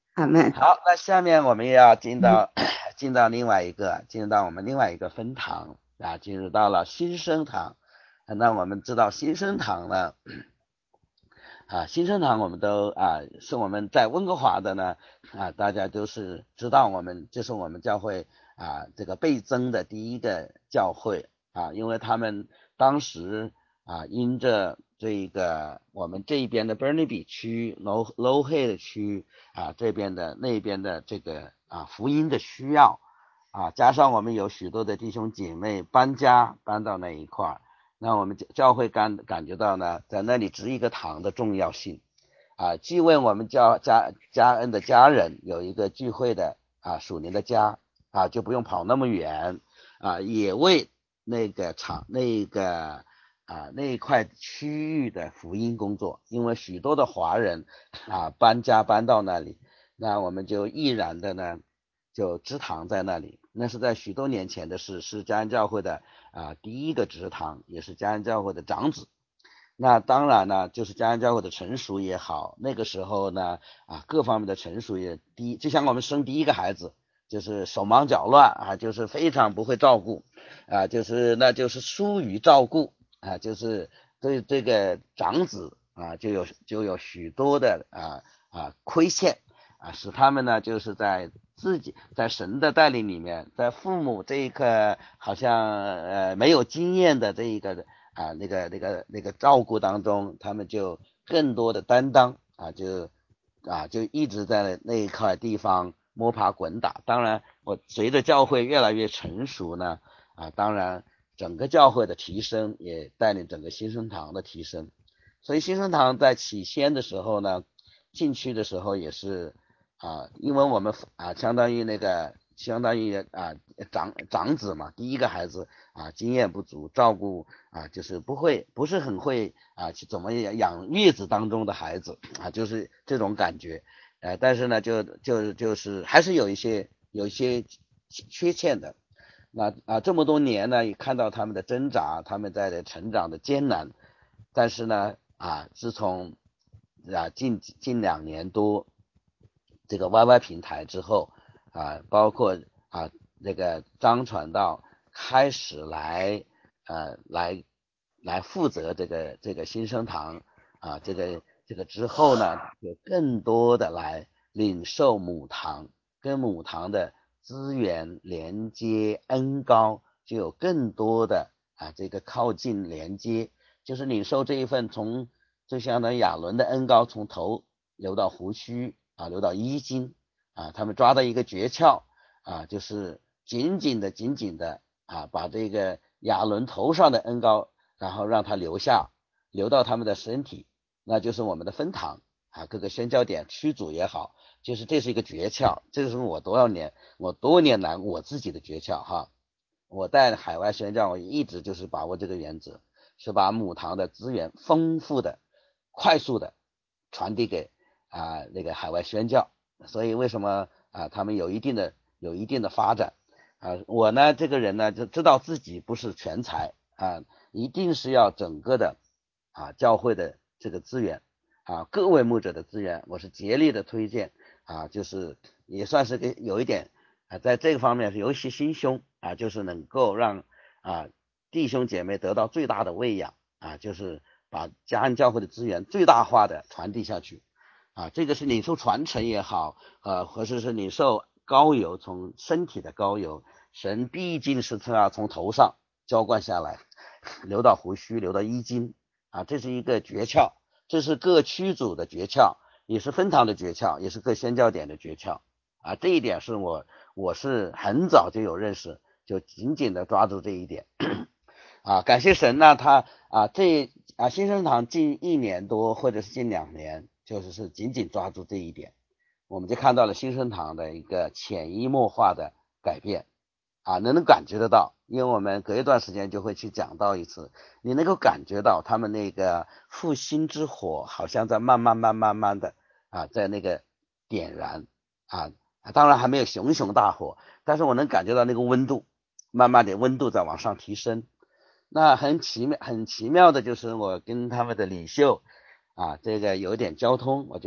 阿门。 好，那下面我们也要进到、嗯、进到另外一个，进入到我们另外一个分堂啊，进入到了新生堂。那我们知道新生堂呢，啊，新生堂我们都啊是我们在温哥华的呢啊，大家都是知道我们这是我们教会啊这个倍增的第一个教会啊，因为他们当时啊因着这个我们这边的 Burnaby 区 Low Low Hill 区啊这边的那边的这个啊福音的需要啊，加上我们有许多的弟兄姐妹搬家搬到那一块，那我们教会感感觉到呢，在那里植一个堂的重要性啊，既为我们教家家恩的家人有一个聚会的啊属灵的家啊，就不用跑那么远啊，也为那个场那个啊那一块区域的福音工作，因为许多的华人啊搬家搬到那里，那我们就毅然的呢就植堂在那里，那是在许多年前的事，是嘉恩教会的啊第一个植堂，也是嘉恩教会的长子。那当然呢，就是嘉恩教会的成熟也好，那个时候呢啊各方面的成熟也第一，就像我们生第一个孩子，就是手忙脚乱啊，就是非常不会照顾啊，就是那就是疏于照顾啊，就是对这个长子啊就有就有许多的啊啊亏欠啊，使他们呢就是在自己在神的带领里面，在父母这一刻好像呃没有经验的这一个啊那个那个那个照顾当中，他们就更多的担当啊，就啊就一直在那一块地方摸爬滚打。当然我随着教会越来越成熟呢啊，当然整个教会的提升也带领整个新生堂的提升。所以新生堂在起先的时候呢，进去的时候也是啊，因为我们啊相当于那个相当于啊长长子嘛，第一个孩子啊经验不足，照顾啊就是不会不是很会啊去怎么养月子当中的孩子啊，就是这种感觉。呃，但是呢就就就是还是有一些有一些缺陷的。那啊这么多年呢，也看到他们的挣扎，他们在的成长的艰难。但是呢啊自从啊近近两年多这个 Y Y 平台之后啊，包括啊那个张传道开始来呃来来负责这个这个新生堂啊，这个这个之后呢，有更多的来领受母堂跟母堂的资源连接恩高，就有更多的啊这个靠近连接，就是领受这一份从就相当于亚伦的恩高从头流到胡须啊，流到衣襟啊，他们抓到一个诀窍啊，就是紧紧的紧紧的啊，把这个亚伦头上的恩膏，然后让它流下，流到他们的身体，那就是我们的分堂啊，各个宣教点区组也好，就是这是一个诀窍，这是我多少年我多年来我自己的诀窍哈。我在海外宣教，我一直就是把握这个原则，是把母堂的资源丰富的、快速的传递给啊那个海外宣教，所以为什么啊他们有一定的有一定的发展啊？我呢这个人呢就知道自己不是全才啊，一定是要整个的啊教会的这个资源啊，各位牧者的资源，我是竭力的推荐啊，就是也算是个有一点啊，在这个方面是有些心胸啊，就是能够让啊弟兄姐妹得到最大的喂养啊，就是把嘉恩教会的资源最大化的传递下去啊，这个是领受传承也好，呃，或者是领受膏油，从身体的膏油，神毕竟是要从头上浇灌下来，流到胡须，流到衣襟啊，这是一个诀窍，这是各区组的诀窍，也是分堂的诀窍，也是各宣教点的诀窍啊，这一点是我我是很早就有认识，就紧紧的抓住这一点啊，感谢神呢，他啊这啊新生堂近一年多或者是近两年，就是是紧紧抓住这一点，我们就看到了新生堂的一个潜移默化的改变啊，能能感觉得到，因为我们隔一段时间就会去讲到一次，你能够感觉到他们那个复兴之火好像在慢慢慢慢慢的啊在那个点燃啊，当然还没有熊熊大火，但是我能感觉到那个温度慢慢的温度在往上提升。那很奇妙很奇妙的就是我跟他们的领袖啊这个有点交通，我就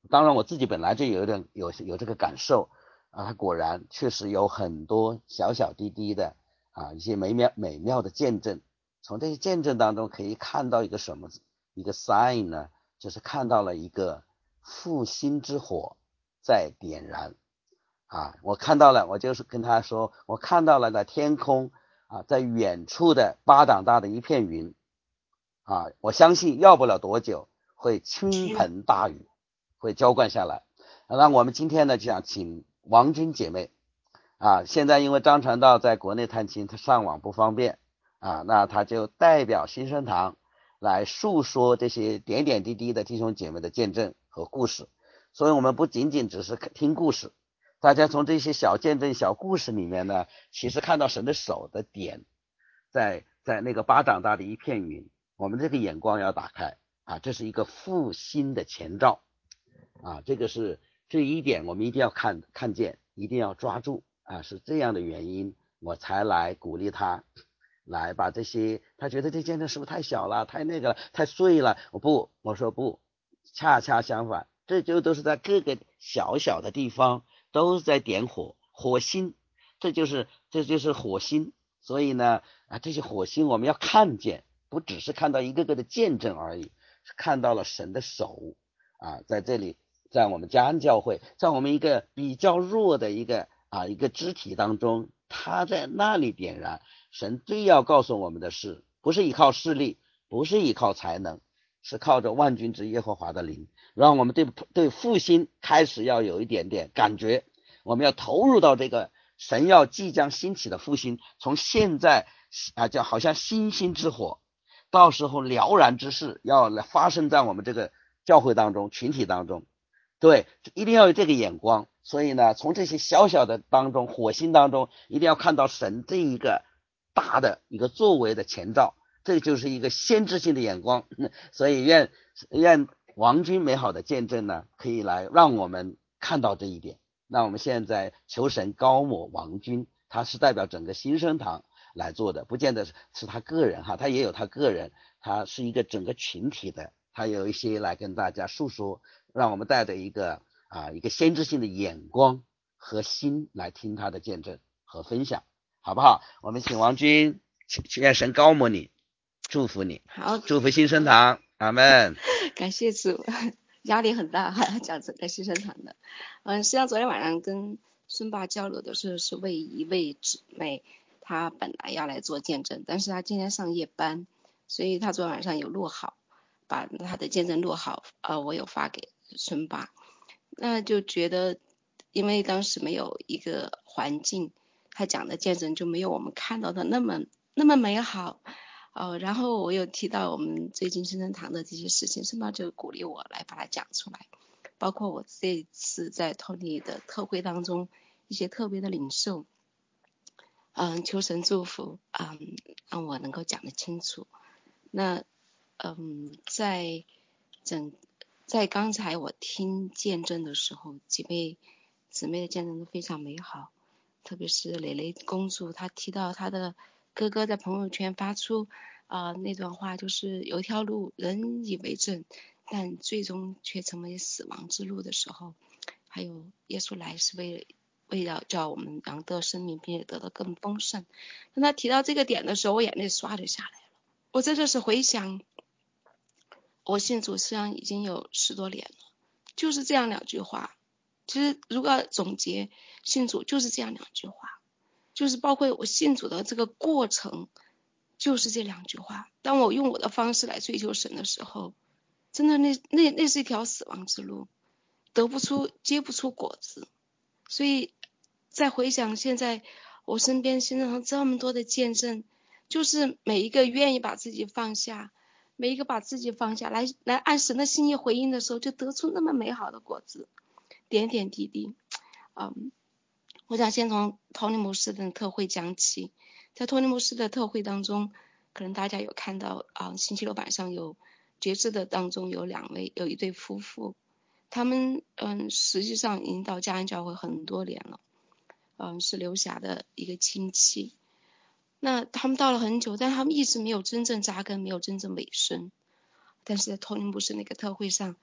当然我自己本来就有点有有这个感受啊，果然确实有很多小小滴滴的啊一些美妙美妙的见证。从这些见证当中可以看到一个什么一个 sign 呢，就是看到了一个复兴之火在点燃啊，我看到了，我就是跟他说，我看到了在天空啊，在远处的巴掌大的一片云啊，我相信要不了多久会倾盆大雨，会浇灌下来。那我们今天呢，就想请王军姐妹啊，现在因为张传道在国内探亲，他上网不方便啊，那他就代表新生堂来述说这些点点滴滴的弟兄姐妹的见证和故事。所以我们不仅仅只是听故事，大家从这些小见证小故事里面呢，其实看到神的手的点在在那个巴掌大的一片云，我们这个眼光要打开啊，这是一个复兴的前兆啊，这个是这一点我们一定要看看见，一定要抓住啊，是这样的原因我才来鼓励他来把这些，他觉得这见证是不是太小了，太那个了，太碎了，我不我说不，恰恰相反，这就都是在各个小小的地方都是在点火火星，这就是这就是火星。所以呢啊，这些火星我们要看见，不只是看到一个个的见证而已，是看到了神的手啊，在这里，在我们嘉安教会，在我们一个比较弱的一个啊一个肢体当中，他在那里点燃。神最要告诉我们的是，不是依靠势力，不是依靠才能，是靠着万军之耶和华的灵，让我们对对复兴开始要有一点点感觉，我们要投入到这个神要即将兴起的复兴，从现在啊，就好像星星之火，到时候了然之事要发生在我们这个教会当中群体当中，对，一定要有这个眼光。所以呢，从这些小小的当中火星当中，一定要看到神这一个大的一个作为的前兆，这就是一个先知性的眼光。所以愿愿王军美好的见证呢，可以来让我们看到这一点。那我们现在求神高抹王军，他是代表整个新生堂来做的，不见得是他个人哈，他也有他个人，他是一个整个群体的，他有一些来跟大家述说，让我们带着一个啊一个先知性的眼光和心来听他的见证和分享，好不好？我们请王军，愿神高抹你，祝福你， 好， 祝福新生堂，阿们。 感谢主，压力很大哈，讲整个新生堂的。嗯，实际上昨天晚上跟孙爸交流的是是为一位姊妹，她本来要来做见证，但是她今天上夜班，所以她昨天晚上有录好，把她的见证录好，呃，我有发给孙爸。那就觉得，因为当时没有一个环境，他讲的见证就没有我们看到的那么那么美好。呃，然后我有提到我们最近新生堂的这些事情，孙爸就鼓励我来把它讲出来，包括我这次在托尼的特会当中一些特别的领受，嗯，求神祝福，嗯，让我能够讲得清楚。那，嗯，在整在刚才我听见证的时候，几位姊妹的见证都非常美好，特别是蕾蕾公主，她提到她的哥哥在朋友圈发出啊、呃、那段话，就是有一条路人以为正，但最终却成为死亡之路的时候，还有耶稣来是为了为了叫我们能得生命，并且得到更丰盛。当他提到这个点的时候，我眼泪唰就下来了。我真的是回想，我信主实际上已经有十多年了，就是这样两句话。其实如果总结信主，就是这样两句话，就是包括我信主的这个过程，就是这两句话。当我用我的方式来追求神的时候，真的那那那是一条死亡之路，得不出结不出果子。所以再回想现在我身边现在这么多的见证，就是每一个愿意把自己放下，每一个把自己放下来来按神的心意回应的时候，就得出那么美好的果子，点点滴滴。嗯，我想先从托尼牧师的特会讲起。在托尼牧师的特会当中，可能大家有看到啊、呃，星期六晚上有觉知的当中有两位有一对夫妇，他们嗯实际上已经到嘉安教会很多年了，嗯是刘霞的一个亲戚。那他们到了很久，但他们一直没有真正扎根，没有真正委身。但是在托尼牧师那个特会上，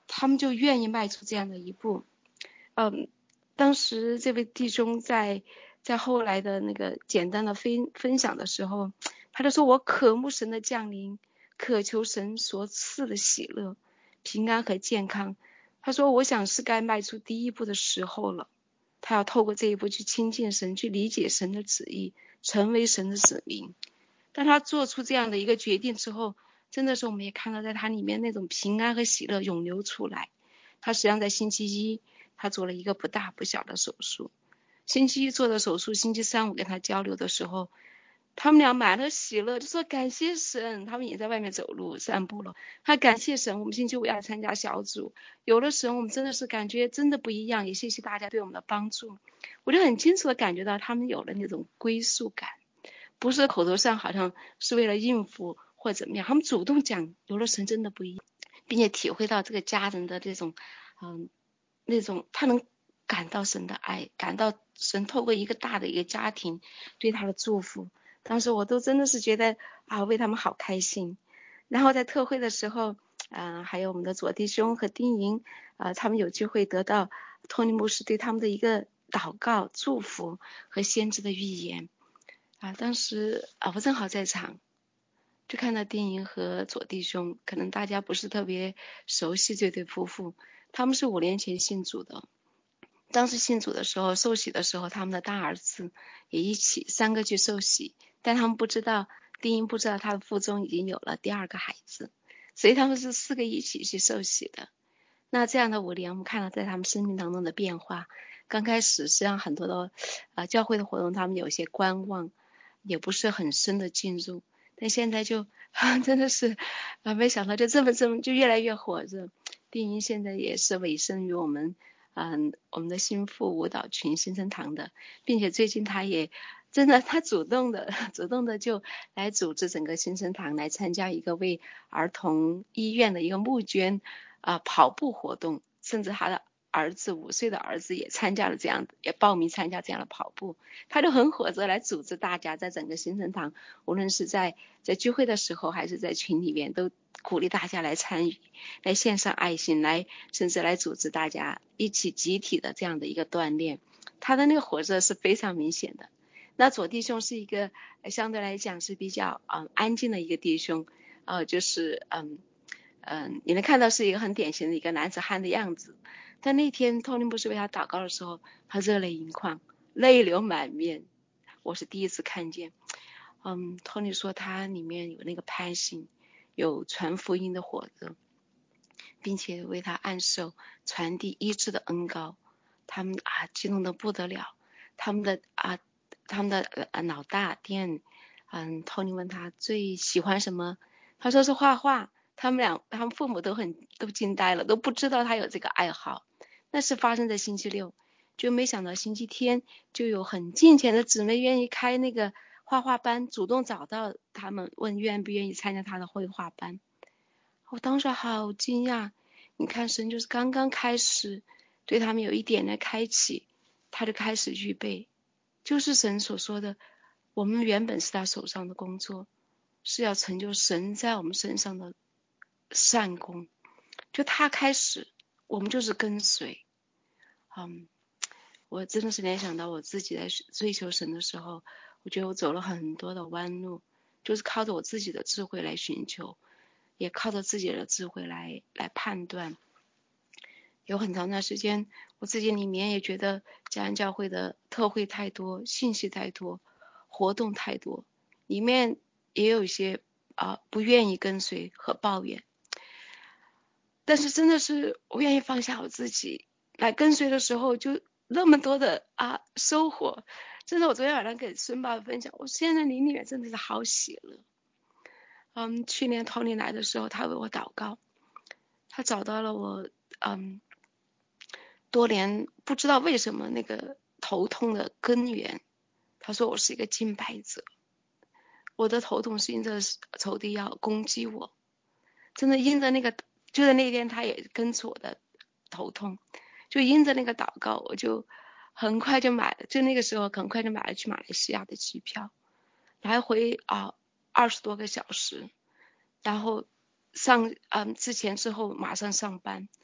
他们就愿意迈出这样的一步。嗯，当时这位弟兄在在后来的那个简单的分分享的时候，他就说，我渴慕神的降临，渴求神所赐的喜乐、平安和健康。他说，我想是该迈出第一步的时候了。他要透过这一步去亲近神，去理解神的旨意，成为神的子民。当他做出这样的一个决定之后，真的是我们也看到在他里面那种平安和喜乐涌流出来。他实际上在星期一他做了一个不大不小的手术，星期一做的手术，星期三我跟他交流的时候，他们俩满了喜乐，就说感谢神。他们也在外面走路散步了，他感谢神，我们星期五要参加小组，有了神我们真的是感觉真的不一样，也谢谢大家对我们的帮助。我就很清楚的感觉到他们有了那种归属感，不是口头上好像是为了应付或怎么样，他们主动讲有了神真的不一样，并且体会到这个家人的这种嗯，那种他能感到神的爱，感到神透过一个大的一个家庭对他的祝福。当时我都真的是觉得啊，为他们好开心。然后在特会的时候，嗯、呃，还有我们的左弟兄和丁莹，啊、呃，他们有机会得到托尼牧师对他们的一个祷告、祝福和先知的预言。啊，当时啊，我正好在场，就看到丁莹和左弟兄，可能大家不是特别熟悉这对夫妇，他们是五年前信主的。当时信主的时候，受洗的时候，他们的大儿子也一起三个去受洗，但他们不知道，丁莹不知道他的腹中已经有了第二个孩子，所以他们是四个一起去受洗的。那这样的五年，我们看到在他们生命当中的变化。刚开始实际上很多的呃教会的活动，他们有些观望，也不是很深的进入，但现在就真的是啊，没想到就这么这么就越来越火热。丁莹现在也是委身于我们嗯，我们的心腹舞蹈群新生堂的，并且最近他也真的他主动的主动的就来组织整个新生堂来参加一个为儿童医院的一个募捐啊、呃、跑步活动，甚至他的儿子五岁的儿子也参加了这样也报名参加这样的跑步，他就很火热来组织大家在整个新生堂，无论是在在聚会的时候还是在群里面，都鼓励大家来参与，来献上爱心，来甚至来组织大家一起集体的这样的一个锻炼，他的那个火热是非常明显的。那左弟兄是一个相对来讲是比较嗯安静的一个弟兄，呃就是嗯嗯你能看到是一个很典型的一个男子汉的样子。但那天托尼牧师为他祷告的时候，他热泪盈眶，泪流满面，我是第一次看见。嗯，托尼说他里面有那个攀心，有传福音的火热，并且为他按手传递医治的恩膏，他们啊激动的不得了。他们的啊他们的呃老大店，嗯，托尼问他最喜欢什么，他说是画画。他们俩他们父母都很都惊呆了，都不知道他有这个爱好。那是发生在星期六，就没想到星期天就有很近前的姊妹愿意开那个画画班，主动找到他们问愿不愿意参加他的绘画班。我当时好惊讶，你看神就是刚刚开始对他们有一点的开启，他就开始预备，就是神所说的，我们原本是他手上的工作，是要成就神在我们身上的善功，就他开始，我们就是跟随。嗯，我真的是联想到我自己在追求神的时候，我觉得我走了很多的弯路，就是靠着我自己的智慧来寻求，也靠着自己的智慧来来判断。有很长段时间，我自己里面也觉得嘉安教会的特会太多，信息太多，活动太多，里面也有一些啊、呃、不愿意跟随和抱怨。但是真的是我愿意放下我自己来跟随的时候，就那么多的啊收获。真的，我昨天晚上给孙爸分享，我现在灵里面真的是好喜乐。嗯，去年托尼来的时候，他为我祷告，他找到了我嗯多年不知道为什么那个头痛的根源。他说我是一个敬拜者，我的头痛是因着仇敌要攻击我，真的因着那个。就在那天他也跟着我的头痛，就因着那个祷告，我就很快就买了，就那个时候很快就买了去马来西亚的机票，来回啊二十多个小时，然后上嗯之前之后马上上班，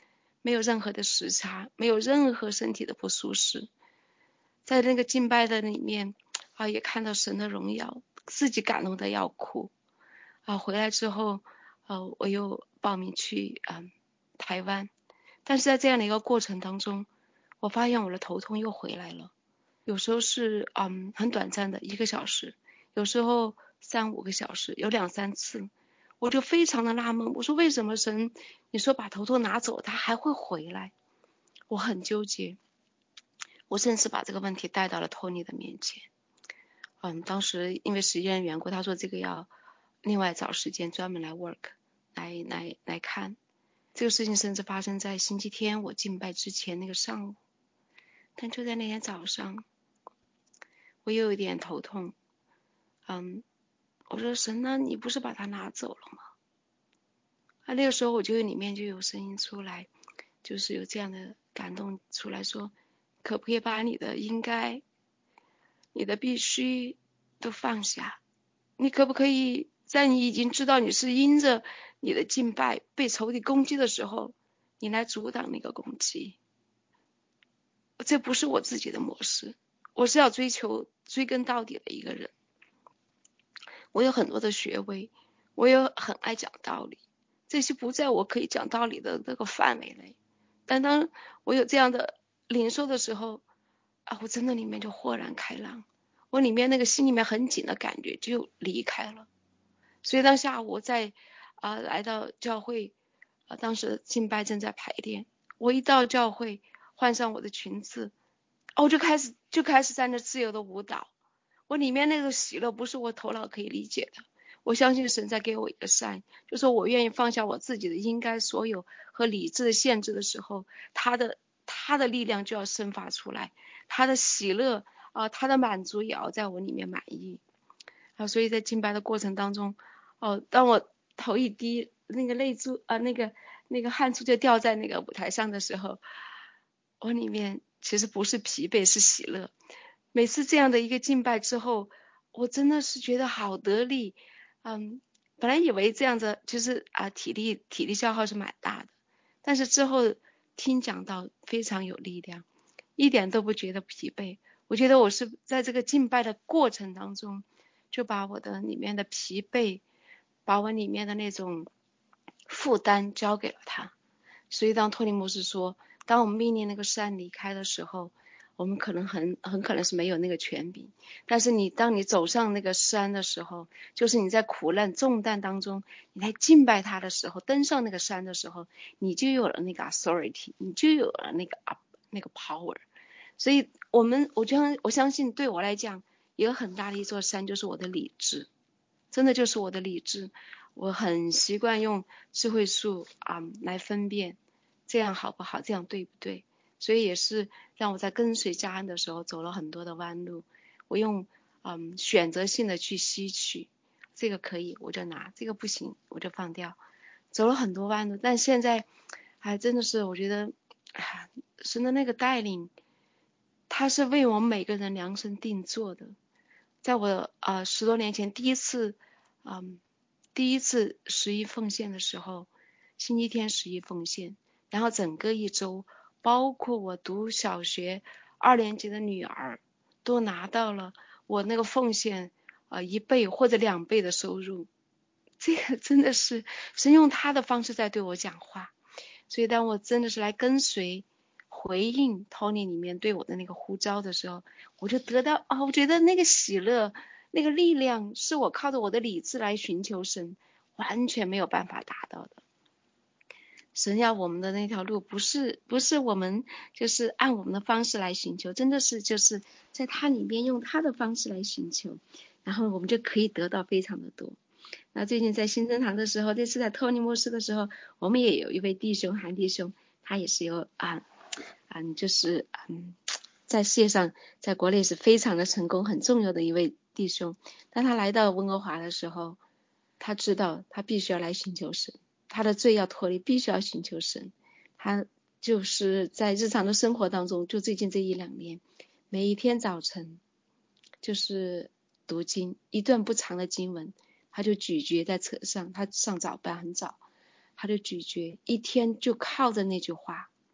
没有任何的时差，没有任何身体的不舒适，在那个敬拜的里面啊，也看到神的荣耀，自己感动的要哭啊。回来之后，呃，我又报名去嗯台湾，但是在这样的一个过程当中，我发现我的头痛又回来了，有时候是嗯很短暂的一个小时，有时候三五个小时，有两三次，我就非常的纳闷，我说为什么神你说把头痛拿走，他还会回来？我很纠结，我甚至把这个问题带到了托尼的面前。嗯，当时因为时间的缘故，他说这个要另外找时间专门来 work 来来来看。这个事情甚至发生在星期天我敬拜之前那个上午，但就在那天早上，我又有点头痛。嗯，我说神呢，你不是把它拿走了吗？啊，那个时候我就里面就有声音出来，就是有这样的感动出来说，可不可以把你的应该、你的必须都放下？你可不可以在你已经知道你是因着你的敬拜被仇敌攻击的时候，你来阻挡那个攻击？这不是我自己的模式，我是要追求追根到底的一个人。我有很多的学位，我也很爱讲道理，这些不在我可以讲道理的那个范围内。但当我有这样的领受的时候啊，我真的里面就豁然开朗，我里面那个心里面很紧的感觉就离开了。所以当下午在啊、呃、来到教会啊、呃，当时敬拜正在排练，我一到教会换上我的裙子，哦，我就开始就开始在那自由的舞蹈。我里面那个喜乐不是我头脑可以理解的，我相信神在给我一个 sign， 就说我愿意放下我自己的应该所有和理智的限制的时候，他的他的力量就要生发出来，他的喜乐啊、呃，他的满足也要在我里面满意啊。所以在敬拜的过程当中，哦，当我头一滴那个泪珠啊、呃，那个那个汗珠就掉在那个舞台上的时候，我里面其实不是疲惫，是喜乐。每次这样的一个敬拜之后，我真的是觉得好得力。嗯，本来以为这样子就是啊，体力体力消耗是蛮大的，但是之后听讲到非常有力量，一点都不觉得疲惫。我觉得我是在这个敬拜的过程当中，就把我的里面的疲惫，把我里面的那种负担交给了他。所以当托尼牧师说，当我们命令那个山离开的时候，我们可能很很可能是没有那个权柄，但是你当你走上那个山的时候，就是你在苦难重担当中，你来敬拜他的时候，登上那个山的时候，你就有了那个 authority， 你就有了那个 up 那个 power。 所以我们我相我相信对我来讲，一个很大的一座山就是我的理智，真的就是我的理智。我很习惯用智慧树啊、嗯、来分辨这样好不好，这样对不对，所以也是让我在跟随家人的时候走了很多的弯路。我用嗯选择性的去吸取，这个可以我就拿，这个不行我就放掉，走了很多弯路。但现在还真的是我觉得啊，神的那个带领，他是为我们每个人量身定做的。在我呃十多年前第一次嗯第一次十一奉献的时候，星期天十一奉献，然后整个一周，包括我读小学二年级的女儿都拿到了我那个奉献呃一倍或者两倍的收入。这个真的是神用他的方式在对我讲话。所以当我真的是来跟随回应 Tony 里面对我的那个呼召的时候，我就得到啊、哦，我觉得那个喜乐那个力量是我靠着我的理智来寻求神完全没有办法达到的。神要我们的那条路不是不是我们就是按我们的方式来寻求，真的是就是在他里面用他的方式来寻求，然后我们就可以得到非常的多。那最近在新生堂的时候，这次在托尼牧师的时候，我们也有一位弟兄韩弟兄，他也是有啊嗯就是嗯在事业上在国内是非常的成功很重要的一位弟兄。当他来到温哥华的时候，他知道他必须要来寻求神，他的罪要脱离，必须要寻求神。他就是在日常的生活当中，就最近这一两年，每一天早晨就是读经，一段不长的经文，他就咀嚼在车上，他上早班很早，他就咀嚼，一天就靠着那句话，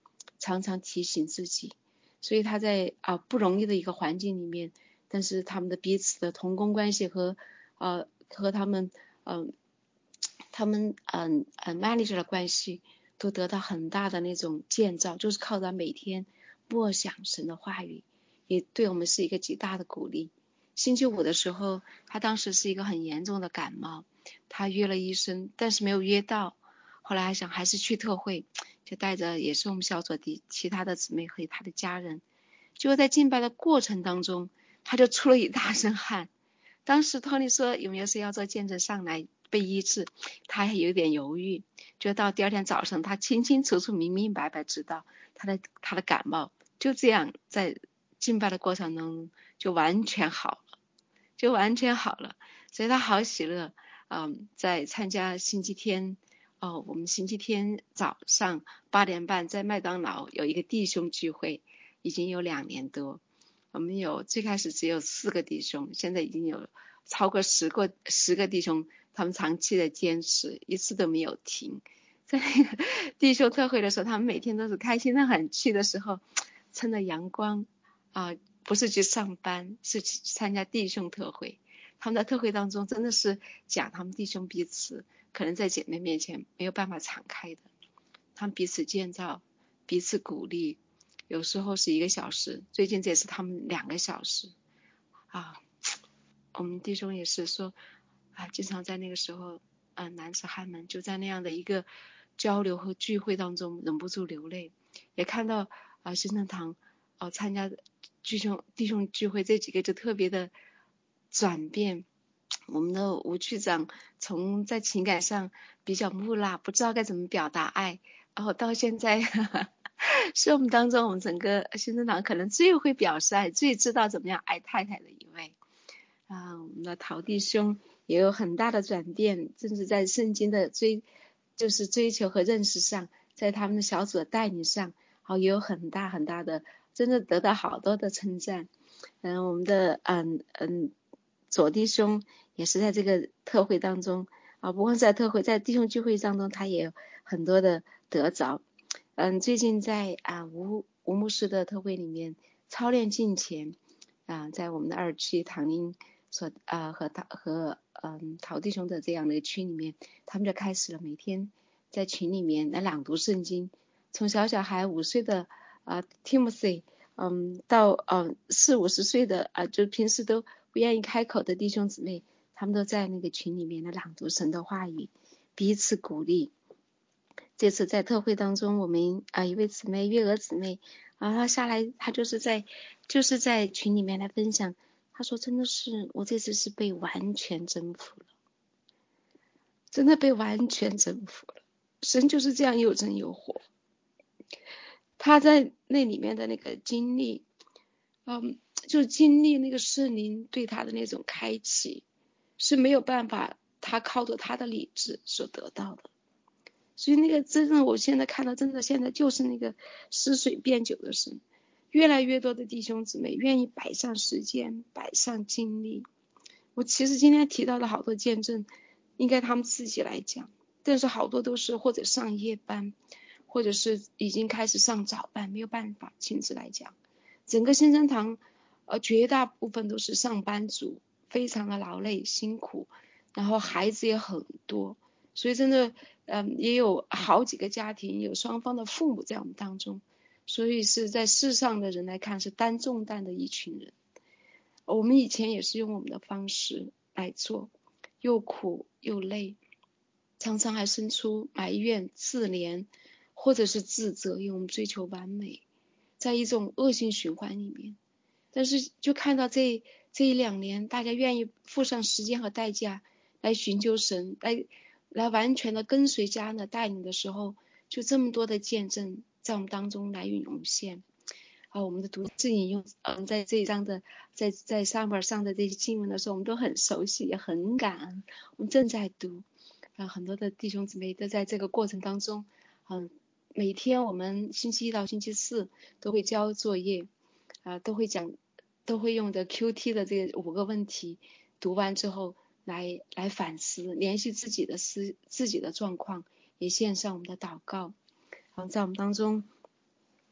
常常提醒自己，所以他在啊不容易的一个环境里面，但是他们的彼此的同工关系和呃和他们嗯、呃、他们嗯嗯 manager 的关系都得到很大的那种建造，就是靠着每天默想神的话语，也对我们是一个极大的鼓励。星期五的时候，他当时是一个很严重的感冒，他约了医生，但是没有约到。后来还想还是去特会，就带着也是我们小组的其他的姊妹和他的家人。结果在敬拜的过程当中，他就出了一大身汗。当时托尼说有没有谁要做见证上来被医治，他还有点犹豫。就到第二天早上，他清清楚楚明明白白知道他的他的感冒就这样在敬拜的过程中就完全好了，就完全好了，所以他好喜乐。嗯，在参加星期天哦，我们星期天早上八点半在麦当劳有一个弟兄聚会，已经有两年多。我们有最开始只有四个弟兄，现在已经有超过十个十个弟兄，他们长期的坚持，一次都没有停。在那个弟兄特会的时候，他们每天都是开心的很，去的时候趁着阳光啊、呃，不是去上班，是去参加弟兄特会。他们在特会当中真的是讲他们弟兄彼此可能在姐妹面前没有办法敞开的，他们彼此建造，彼此鼓励，有时候是一个小时，最近这也是他们两个小时啊。我们弟兄也是说啊，经常在那个时候啊，男子汉们就在那样的一个交流和聚会当中忍不住流泪。也看到啊，新生堂啊参加弟兄弟兄聚会这几个就特别的转变。我们的吴区长从在情感上比较木讷，不知道该怎么表达爱，然后到现在呵呵是我们当中我们整个新生堂可能最会表示爱，最知道怎么样爱太太的一位啊。我们的陶弟兄也有很大的转变，甚至在圣经的追就是追求和认识上，在他们的小组的带领上好也有很大很大的，真的得到好多的称赞。嗯，我们的嗯嗯左弟兄也是在这个特会当中啊，不光在特会，在弟兄聚会当中他也有很多的得着。嗯，最近在啊吴吴牧师的特会里面操练敬虔啊，在我们的二区唐宁所啊和他和嗯陶弟兄的这样的区里面，他们就开始了每天在群里面来朗读圣经，从小小孩五岁的啊 Timothy 嗯到嗯四五十岁的啊就平时都不愿意开口的弟兄姊妹，他们都在那个群里面来朗读神的话语，彼此鼓励。这次在特会当中，我们啊一位姊妹月娥姊妹啊，她下来，她就是在就是在群里面来分享，她说真的是我这次是被完全征服了，真的被完全征服了，神就是这样又真又活。她在那里面的那个经历，嗯，就经历那个圣灵对她的那种开启，是没有办法，她靠着她的理智所得到的。所以那个真的我现在看到真的现在就是那个使水变酒的神，越来越多的弟兄姊妹愿意摆上时间摆上精力。我其实今天提到的好多见证应该他们自己来讲，但是好多都是或者上夜班或者是已经开始上早班，没有办法亲自来讲。整个新生堂呃绝大部分都是上班族，非常的劳累辛苦，然后孩子也很多，所以真的嗯，也有好几个家庭有双方的父母在我们当中，所以是在世上的人来看是担重担的一群人。我们以前也是用我们的方式来做，又苦又累，常常还生出埋怨自怜或者是自责，因为我们追求完美，在一种恶性循环里面。但是就看到这这一两年大家愿意付上时间和代价来寻求神，来来完全的跟随家人的带领的时候，就这么多的见证在我们当中来涌现。啊，我们的读字引用，嗯，在这一章的在在上面上的这些经文的时候，我们都很熟悉，也很感恩。我们正在读，啊，很多的弟兄姊妹都在这个过程当中，嗯，每天我们星期一到星期四都会交作业，啊，都会讲，都会用的 Q T 的这五个问题，读完之后来来反思，联系自己的思自己的状况，也献上我们的祷告。然后在我们当中，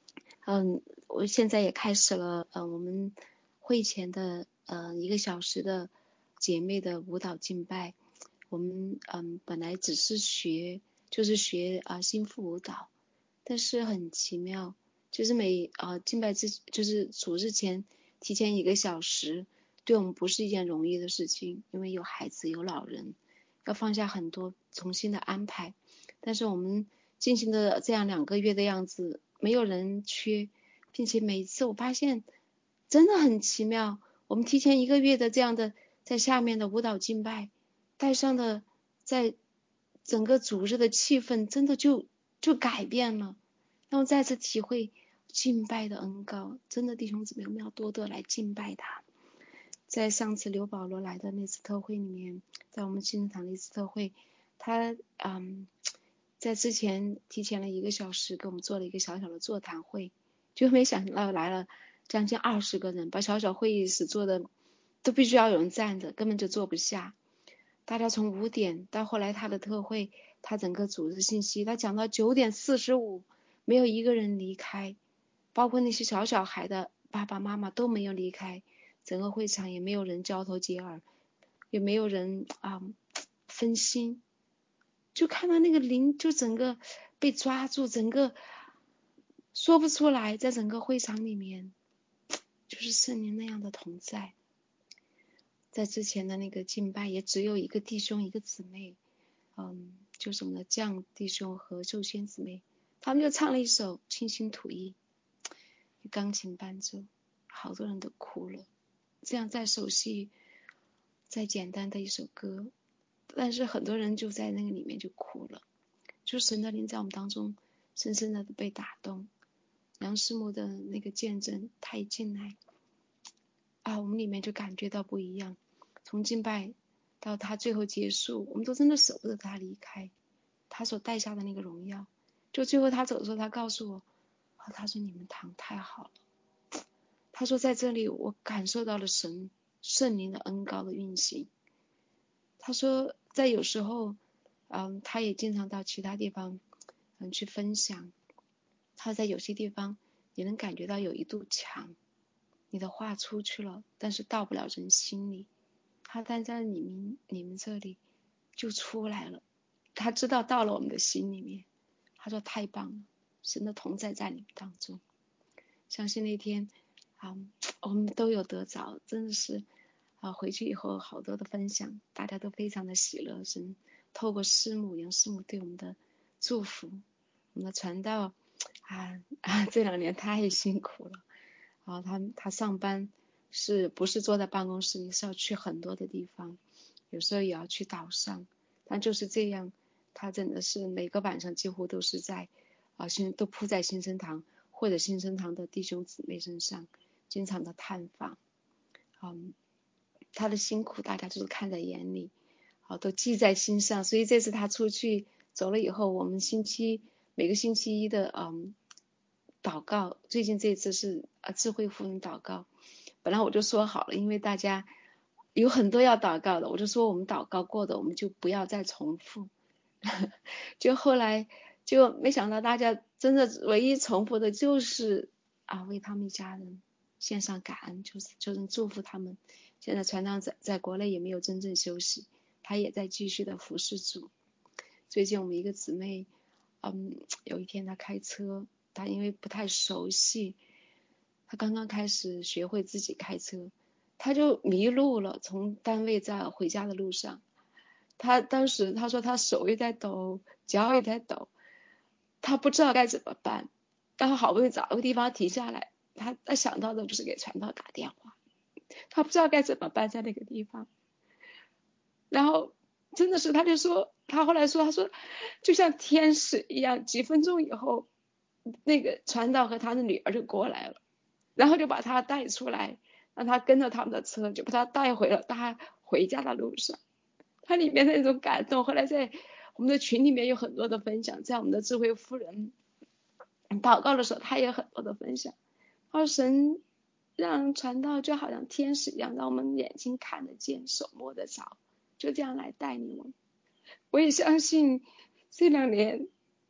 嗯，我现在也开始了，呃，我们会前的呃一个小时的姐妹的舞蹈敬拜。我们嗯本来只是学，就是学啊、呃、心腹舞蹈，但是很奇妙，就是每啊、呃、敬拜之就是主日前提前一个小时，对我们不是一件容易的事情，因为有孩子有老人，要放下很多重新的安排。但是我们进行的这样两个月的样子，没有人缺，并且每一次我发现真的很奇妙，我们提前一个月的这样的在下面的舞蹈敬拜带上的，在整个主日的气氛真的就就改变了，让我再次体会敬拜的恩膏。真的弟兄姊妹，我们要多多来敬拜他。在上次刘保罗来的那次特会里面，在我们新堂的一次特会，他嗯在之前提前了一个小时给我们做了一个小小的座谈会，就没想到来了将近二十个人，把小小会议室做的都必须要有人站着，根本就坐不下。大家从五点到后来他的特会，他整个组织信息，他讲到九点四十五，没有一个人离开，包括那些小小孩的爸爸妈妈都没有离开，整个会场也没有人交头接耳，也没有人啊、嗯、分心，就看到那个灵就整个被抓住，整个说不出来，在整个会场里面就是圣灵那样的同在。在之前的那个敬拜也只有一个弟兄一个姊妹，嗯，就是我们的酱弟兄和秀仙姊妹，他们就唱了一首清新吐意，钢琴伴奏，好多人都哭了。这样再熟悉再简单的一首歌，但是很多人就在那个里面就哭了，就神的灵在我们当中深深的被打动。杨师母的那个见证他一进来啊，我们里面就感觉到不一样，从敬拜到他最后结束，我们都真的舍不得他离开，他所带下的那个荣耀。就最后他走的时候，他告诉我、哦、他说你们堂太好了，他说在这里我感受到了神圣灵的恩膏的运行。他说在有时候嗯，他也经常到其他地方嗯去分享，他在有些地方也能感觉到有一堵墙，你的话出去了，但是到不了人心里，他但在你们你们这里就出来了，他知道到了我们的心里面。他说太棒了，神的同在在你们当中。相信那天啊，我们都有得着，真的是啊，回去以后好多的分享，大家都非常的喜乐。神透过师母杨师母对我们的祝福，我们的传道啊啊，这两年太辛苦了啊，他他上班是不是坐在办公室里，是要去很多的地方，有时候也要去岛上，但就是这样，他真的是每个晚上几乎都是在啊新都扑在新生堂或者新生堂的弟兄姊妹身上，经常的探访，嗯，他的辛苦大家都是看在眼里，啊，都记在心上。所以这次他出去走了以后，我们星期每个星期一的嗯祷告，最近这次是啊智慧妇人祷告。本来我就说好了，因为大家有很多要祷告的，我就说我们祷告过的我们就不要再重复。就后来就没想到大家真的唯一重复的就是啊为他们一家人献上感恩，就是就是祝福他们。现在传道在在国内也没有真正休息，他也在继续的服侍主。最近我们一个姊妹嗯有一天她开车，她因为不太熟悉，她刚刚开始学会自己开车，她就迷路了，从单位在回家的路上，她当时她说她手也在抖，脚也在抖，她不知道该怎么办，然后好不容易找个地方停下来，她她想到的就是给传道打电话，她不知道该怎么办在那个地方，然后真的是她就说，她后来说她说就像天使一样，几分钟以后那个传道和他的女儿就过来了，然后就把他带出来，让他跟着他们的车，就把他带回了他回家的路上。他里面的那种感动，后来在我们的群里面有很多的分享，在我们的智慧夫人祷告的时候，他也很多的分享。而神让传道就好像天使一样，让我们眼睛看得见，手摸得着，就这样来带领我们。我也相信这两年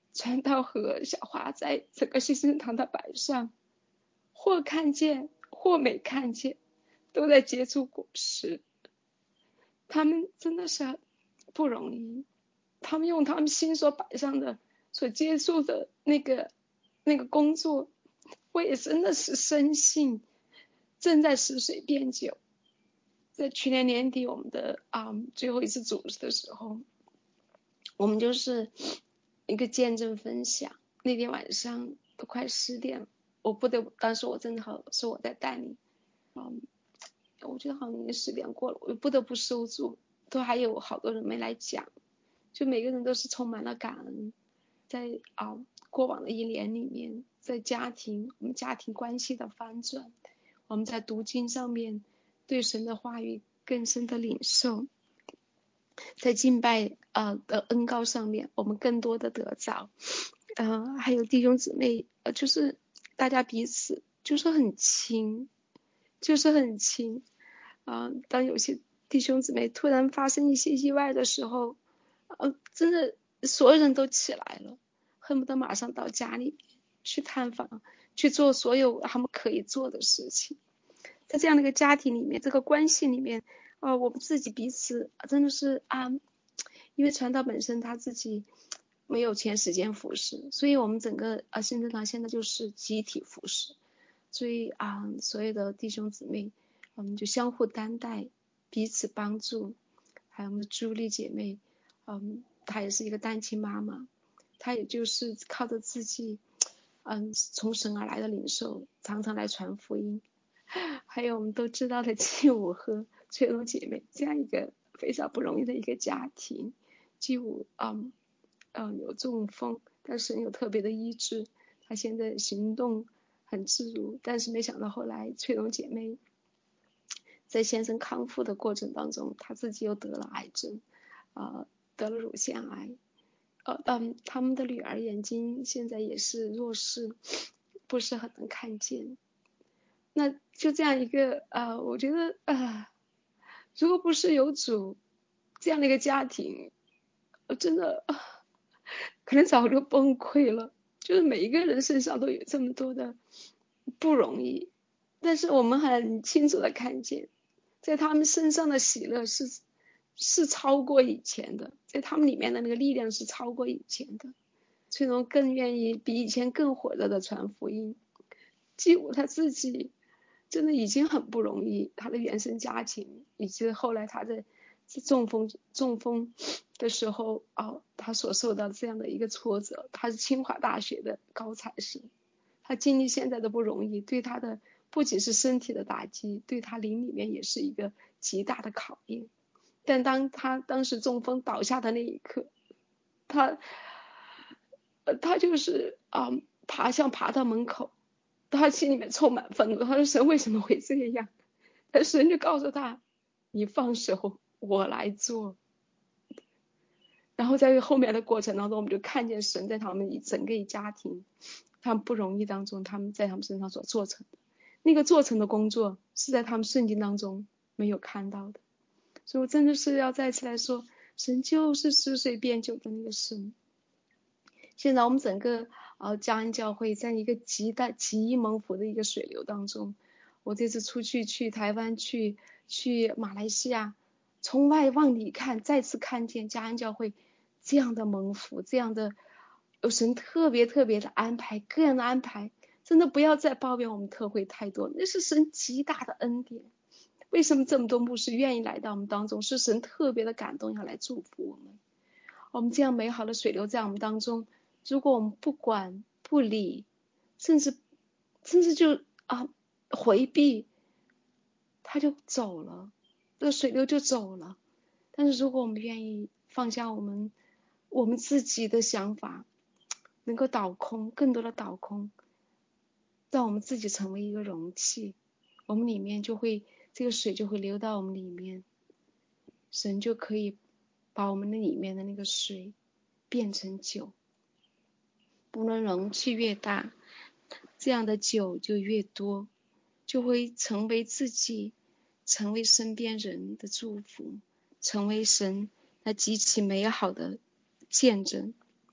传道和小花在整个新生堂的摆上，或看见或没看见，都在结出果实。他们真的是不容易，他们用他们心所摆上的所接触的那个那个工作，我也真的是深信正在使水变酒。在去年年底我们的啊、嗯、最后一次组织的时候，我们就是一个见证分享。那天晚上都快十点了，我不得当时我正好是我在带领，嗯，我觉得好像已经十点过了，我不得不收住，都还有好多人没来讲，就每个人都是充满了感恩。在啊、嗯、过往的一年里面，在家庭我们家庭关系的翻转，我们在读经上面对神的话语更深的领受，在敬拜呃的恩膏上面我们更多的得着，呃还有弟兄姊妹呃就是大家彼此就是很亲，就是很亲啊、呃、当有些弟兄姊妹突然发生一些意外的时候，呃真的所有人都起来了，恨不得马上到家里去探访，去做所有他们可以做的事情。在这样的一个家庭里面，这个关系里面呃我们自己彼此真的是啊，因为传道本身他自己没有钱时间服侍，所以我们整个啊新正堂现在就是集体服侍，所以啊所有的弟兄姊妹我们就相互担待，彼此帮助。还有我们的朱莉姐妹，嗯，她也是一个单亲妈妈，她也就是靠着自己嗯从神而来的领受，常常来传福音。还有我们都知道的季武和翠荣姐妹，这样一个非常不容易的一个家庭。季武嗯嗯有中风，但是有特别的医治，她现在行动很自如，但是没想到后来翠荣姐妹在先生康复的过程当中，她自己又得了癌症，呃得了乳腺癌，呃嗯他们的女儿眼睛现在也是弱视，不是很能看见。那就这样一个呃我觉得呃如果不是有主这样的一个家庭，我真的、呃、可能早就崩溃了。就是每一个人身上都有这么多的不容易，但是我们很清楚的看见，在他们身上的喜乐是是超过以前的，在他们里面的那个力量是超过以前的，崔荣更愿意比以前更火热的传福音。季武他自己真的已经很不容易，他的原生家庭以及后来他的中风中风的时候哦，他所受到这样的一个挫折，他是清华大学的高材生，他经历现在的不容易，对他的不仅是身体的打击，对他灵里面也是一个极大的考验。但当他当时中风倒下的那一刻，他他就是啊、嗯、爬向爬到门口，他心里面充满愤怒，他说神为什么会这样？但神就告诉他，你放手，我来做。然后在后面的过程当中，我们就看见神在他们整个一家庭他们不容易当中，他们在他们身上所做成的那个做成的工作，是在他们圣经当中没有看到的。所以我真的是要再次来说，神就是使水变酒的那个神。现在我们整个呃嘉恩教会在一个极大极易蒙福的一个水流当中，我这次出去去台湾去去马来西亚，从外往里看，再次看见嘉恩教会这样的蒙福，这样的有神特别特别的安排，各样的安排，真的不要再抱怨我们特会太多，那是神极大的恩典。为什么这么多牧师愿意来到我们当中？是神特别的感动要来祝福我们。我们这样美好的水流在我们当中，如果我们不管不理，甚至甚至就啊回避，他就走了，这个水流就走了。但是如果我们愿意放下我们我们自己的想法，能够倒空，更多的倒空，让我们自己成为一个容器，我们里面就会这个水就会流到我们里面，神就可以把我们的里面的那个水变成酒。不论容器越大，这样的酒就越多，就会成为自己，成为身边人的祝福，成为神那极其美好的见证。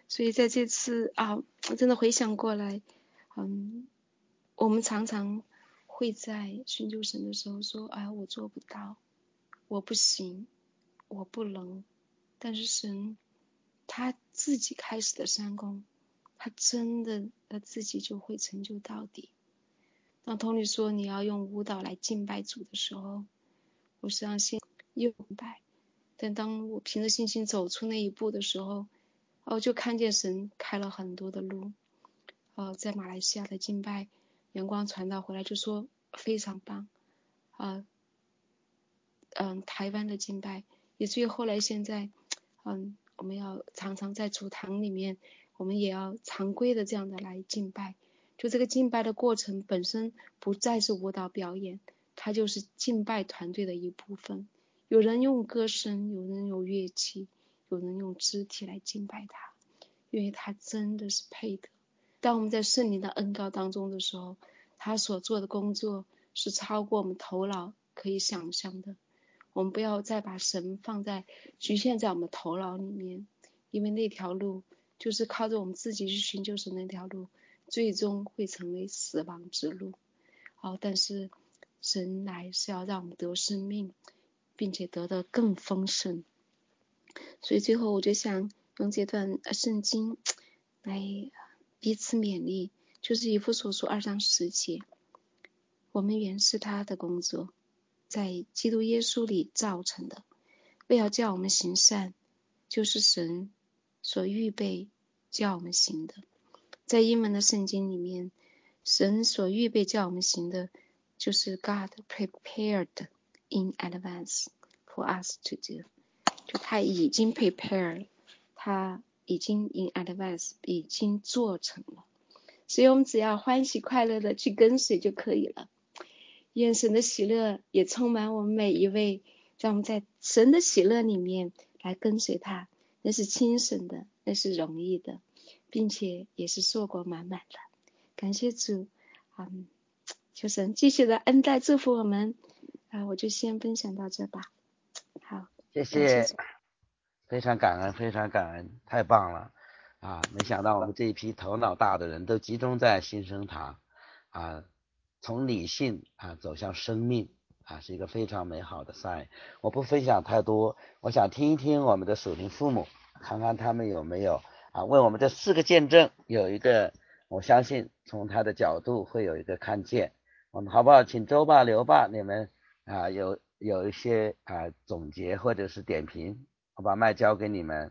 所以在这次啊，真的回想过来，嗯，我们常常会在寻求神的时候说，哎，我做不到，我不行，我不能。但是神他自己开始的善功，他真的他自己就会成就到底。当童女说你要用舞蹈来敬拜主的时候，我相信又明白。但当我凭着信心走出那一步的时候，哦，就看见神开了很多的路。呃，在马来西亚的敬拜，阳光传道回来就说非常棒。啊、呃，嗯，台湾的敬拜，以至于后来现在，嗯，我们要常常在主堂里面，我们也要常规的这样的来敬拜。就这个敬拜的过程本身不再是舞蹈表演，它就是敬拜团队的一部分。有人用歌声，有人用乐器，有人用肢体来敬拜他，因为他真的是配得。当我们在圣灵的恩膏当中的时候，他所做的工作是超过我们头脑可以想象的。我们不要再把神放在局限在我们头脑里面，因为那条路就是靠着我们自己去寻求神那条路，最终会成为死亡之路。好，但是神来是要让我们得生命，并且得得更丰盛。所以最后我就想用这段圣经来彼此勉励，就是以弗所书二章十节，我们原是他的工作，在基督耶稣里造成的，为要叫我们行善，就是神所预备叫我们行的。在英文的圣经里面，神所预备叫我们行的，就是 God prepared in advance for us to do， 就他已经 prepared， 他已经 in advance 已经做成了，所以我们只要欢喜快乐的去跟随就可以了。愿神的喜乐也充满我们每一位，让我们在神的喜乐里面来跟随他，那是轻省的，那是容易的，并且也是硕果满满的。感谢主，嗯，求神继续的恩待祝福我们啊！我就先分享到这吧。好， 谢谢，非常感恩，非常感恩，太棒了啊！没想到我们这一批头脑大的人都集中在新生堂啊，从理性啊走向生命啊，是一个非常美好的 sign。我不分享太多，我想听一听我们的属灵父母，看看他们有没有啊为我们这四个见证有一个，我相信从他的角度会有一个看见。我们好不好？请周爸、刘爸，你们啊有有一些啊总结或者是点评，我把麦交给你们。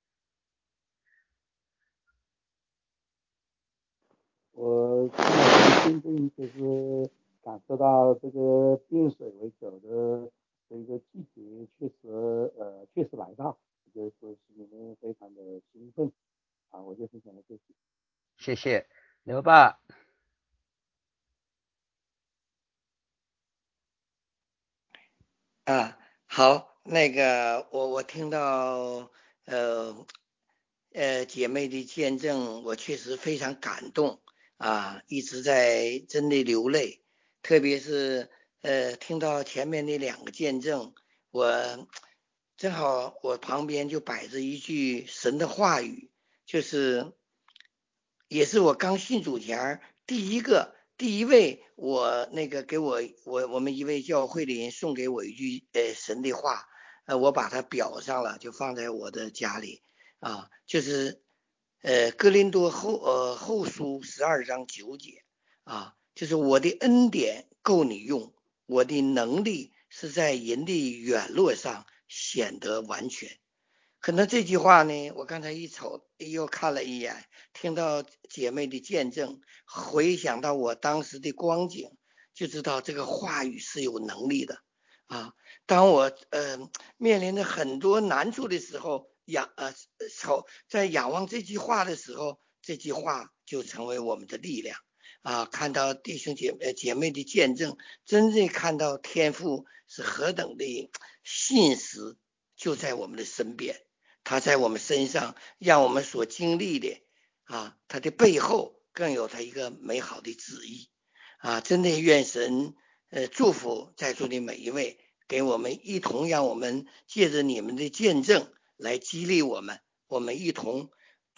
我看到真正就是感受到这个变水为酒的这个季节确实呃确实来到，就是说心里面非常的兴奋啊，我就分享到这些。 谢谢刘爸。 啊，好，那个我我听到呃呃姐妹的见证，我确实非常感动啊，一直在真的流泪，特别是呃听到前面那两个见证，我正好我旁边就摆着一句神的话语，就是也是我刚信主前第一个。第一位，我那个给我我我们一位教会的人送给我一句呃神的话，呃我把它裱上了，就放在我的家里啊，就是呃哥林多后呃后书十二章九节啊，就是我的恩典够你用，我的能力是在人的软弱上显得完全。可能这句话呢，我刚才一瞅又看了一眼，听到姐妹的见证，回想到我当时的光景，就知道这个话语是有能力的啊。当我呃面临着很多难处的时候，仰呃瞅在仰望这句话的时候，这句话就成为我们的力量啊。看到弟兄姐妹姐妹的见证，真正看到天父是何等的信实，就在我们的身边。他在我们身上，让我们所经历的啊，他的背后更有他一个美好的旨意啊！真的愿神呃祝福在座的每一位，给我们一同，让我们借着你们的见证来激励我们，我们一同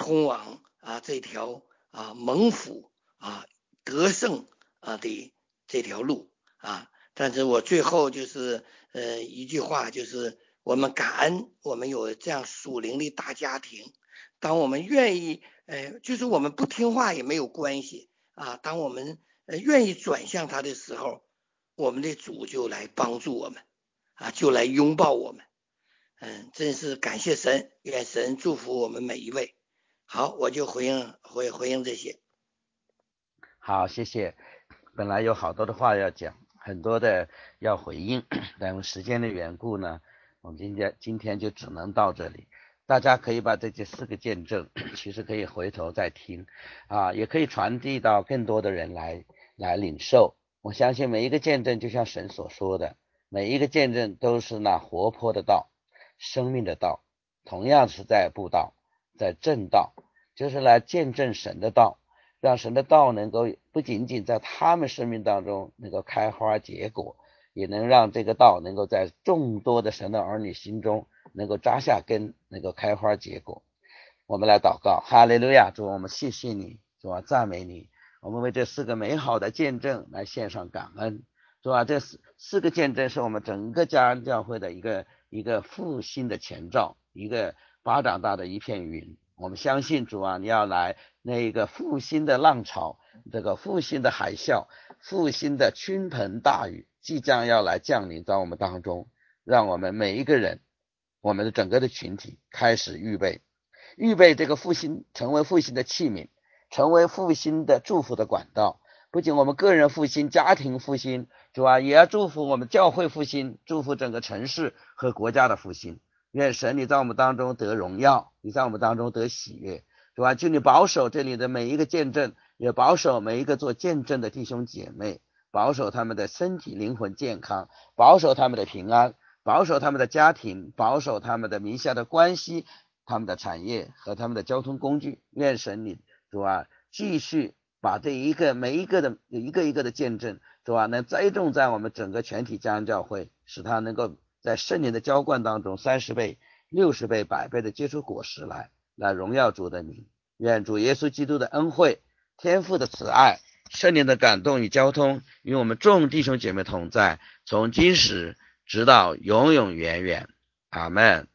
通往啊这条啊蒙福啊得胜啊的这条路啊。但是我最后就是呃一句话，就是我们感恩我们有这样属灵的大家庭。当我们愿意呃就是我们不听话也没有关系啊，当我们呃愿意转向他的时候，我们的主就来帮助我们啊，就来拥抱我们。嗯，真是感谢神，愿神祝福我们每一位。好，我就回应回回应这些。 好，谢谢。本来有好多的话要讲，很多的要回应，但因为时间的缘故呢，我们今天今天就只能到这里。大家可以把这些四个见证，其实可以回头再听啊，也可以传递到更多的人来来领受。我相信每一个见证，就像神所说的，每一个见证都是那活泼的道，生命的道，同样是在布道，在正道，就是来见证神的道，让神的道能够不仅仅在他们生命当中能够开花结果，也能让这个道能够在众多的神的儿女心中能够扎下根，能够开花结果。我们来祷告，哈利路亚，主，我们谢谢你，主啊，赞美你，我们为这四个美好的见证来献上感恩，主啊，这四四个见证是我们整个嘉安教会的一个一个复兴的前兆，一个巴掌大的一片云。我们相信主啊，你要来那个复兴的浪潮，这个复兴的海啸，复兴的倾盆大雨即将要来降临在我们当中，让我们每一个人，我们的整个的群体开始预备预备这个复兴，成为复兴的器皿，成为复兴的祝福的管道。不仅我们个人复兴，家庭复兴，主啊，也要祝福我们教会复兴，祝福整个城市和国家的复兴。愿神你在我们当中得荣耀，你在我们当中得喜悦，主啊，求你保守这里的每一个见证，也保守每一个做见证的弟兄姐妹，保守他们的身体灵魂健康，保守他们的平安，保守他们的家庭，保守他们的名下的关系，他们的产业和他们的交通工具。愿神你主啊继续把这一个每一个的一个一个的见证，主啊能栽种在我们整个全体嘉安教会，使他能够在圣灵的浇灌当中三十倍六十倍百倍的结出果实来，来荣耀主的名。愿主耶稣基督的恩惠，天父的慈爱，圣灵的感动与交通与我们众弟兄姐妹同在，从今时直到永永远远。阿们。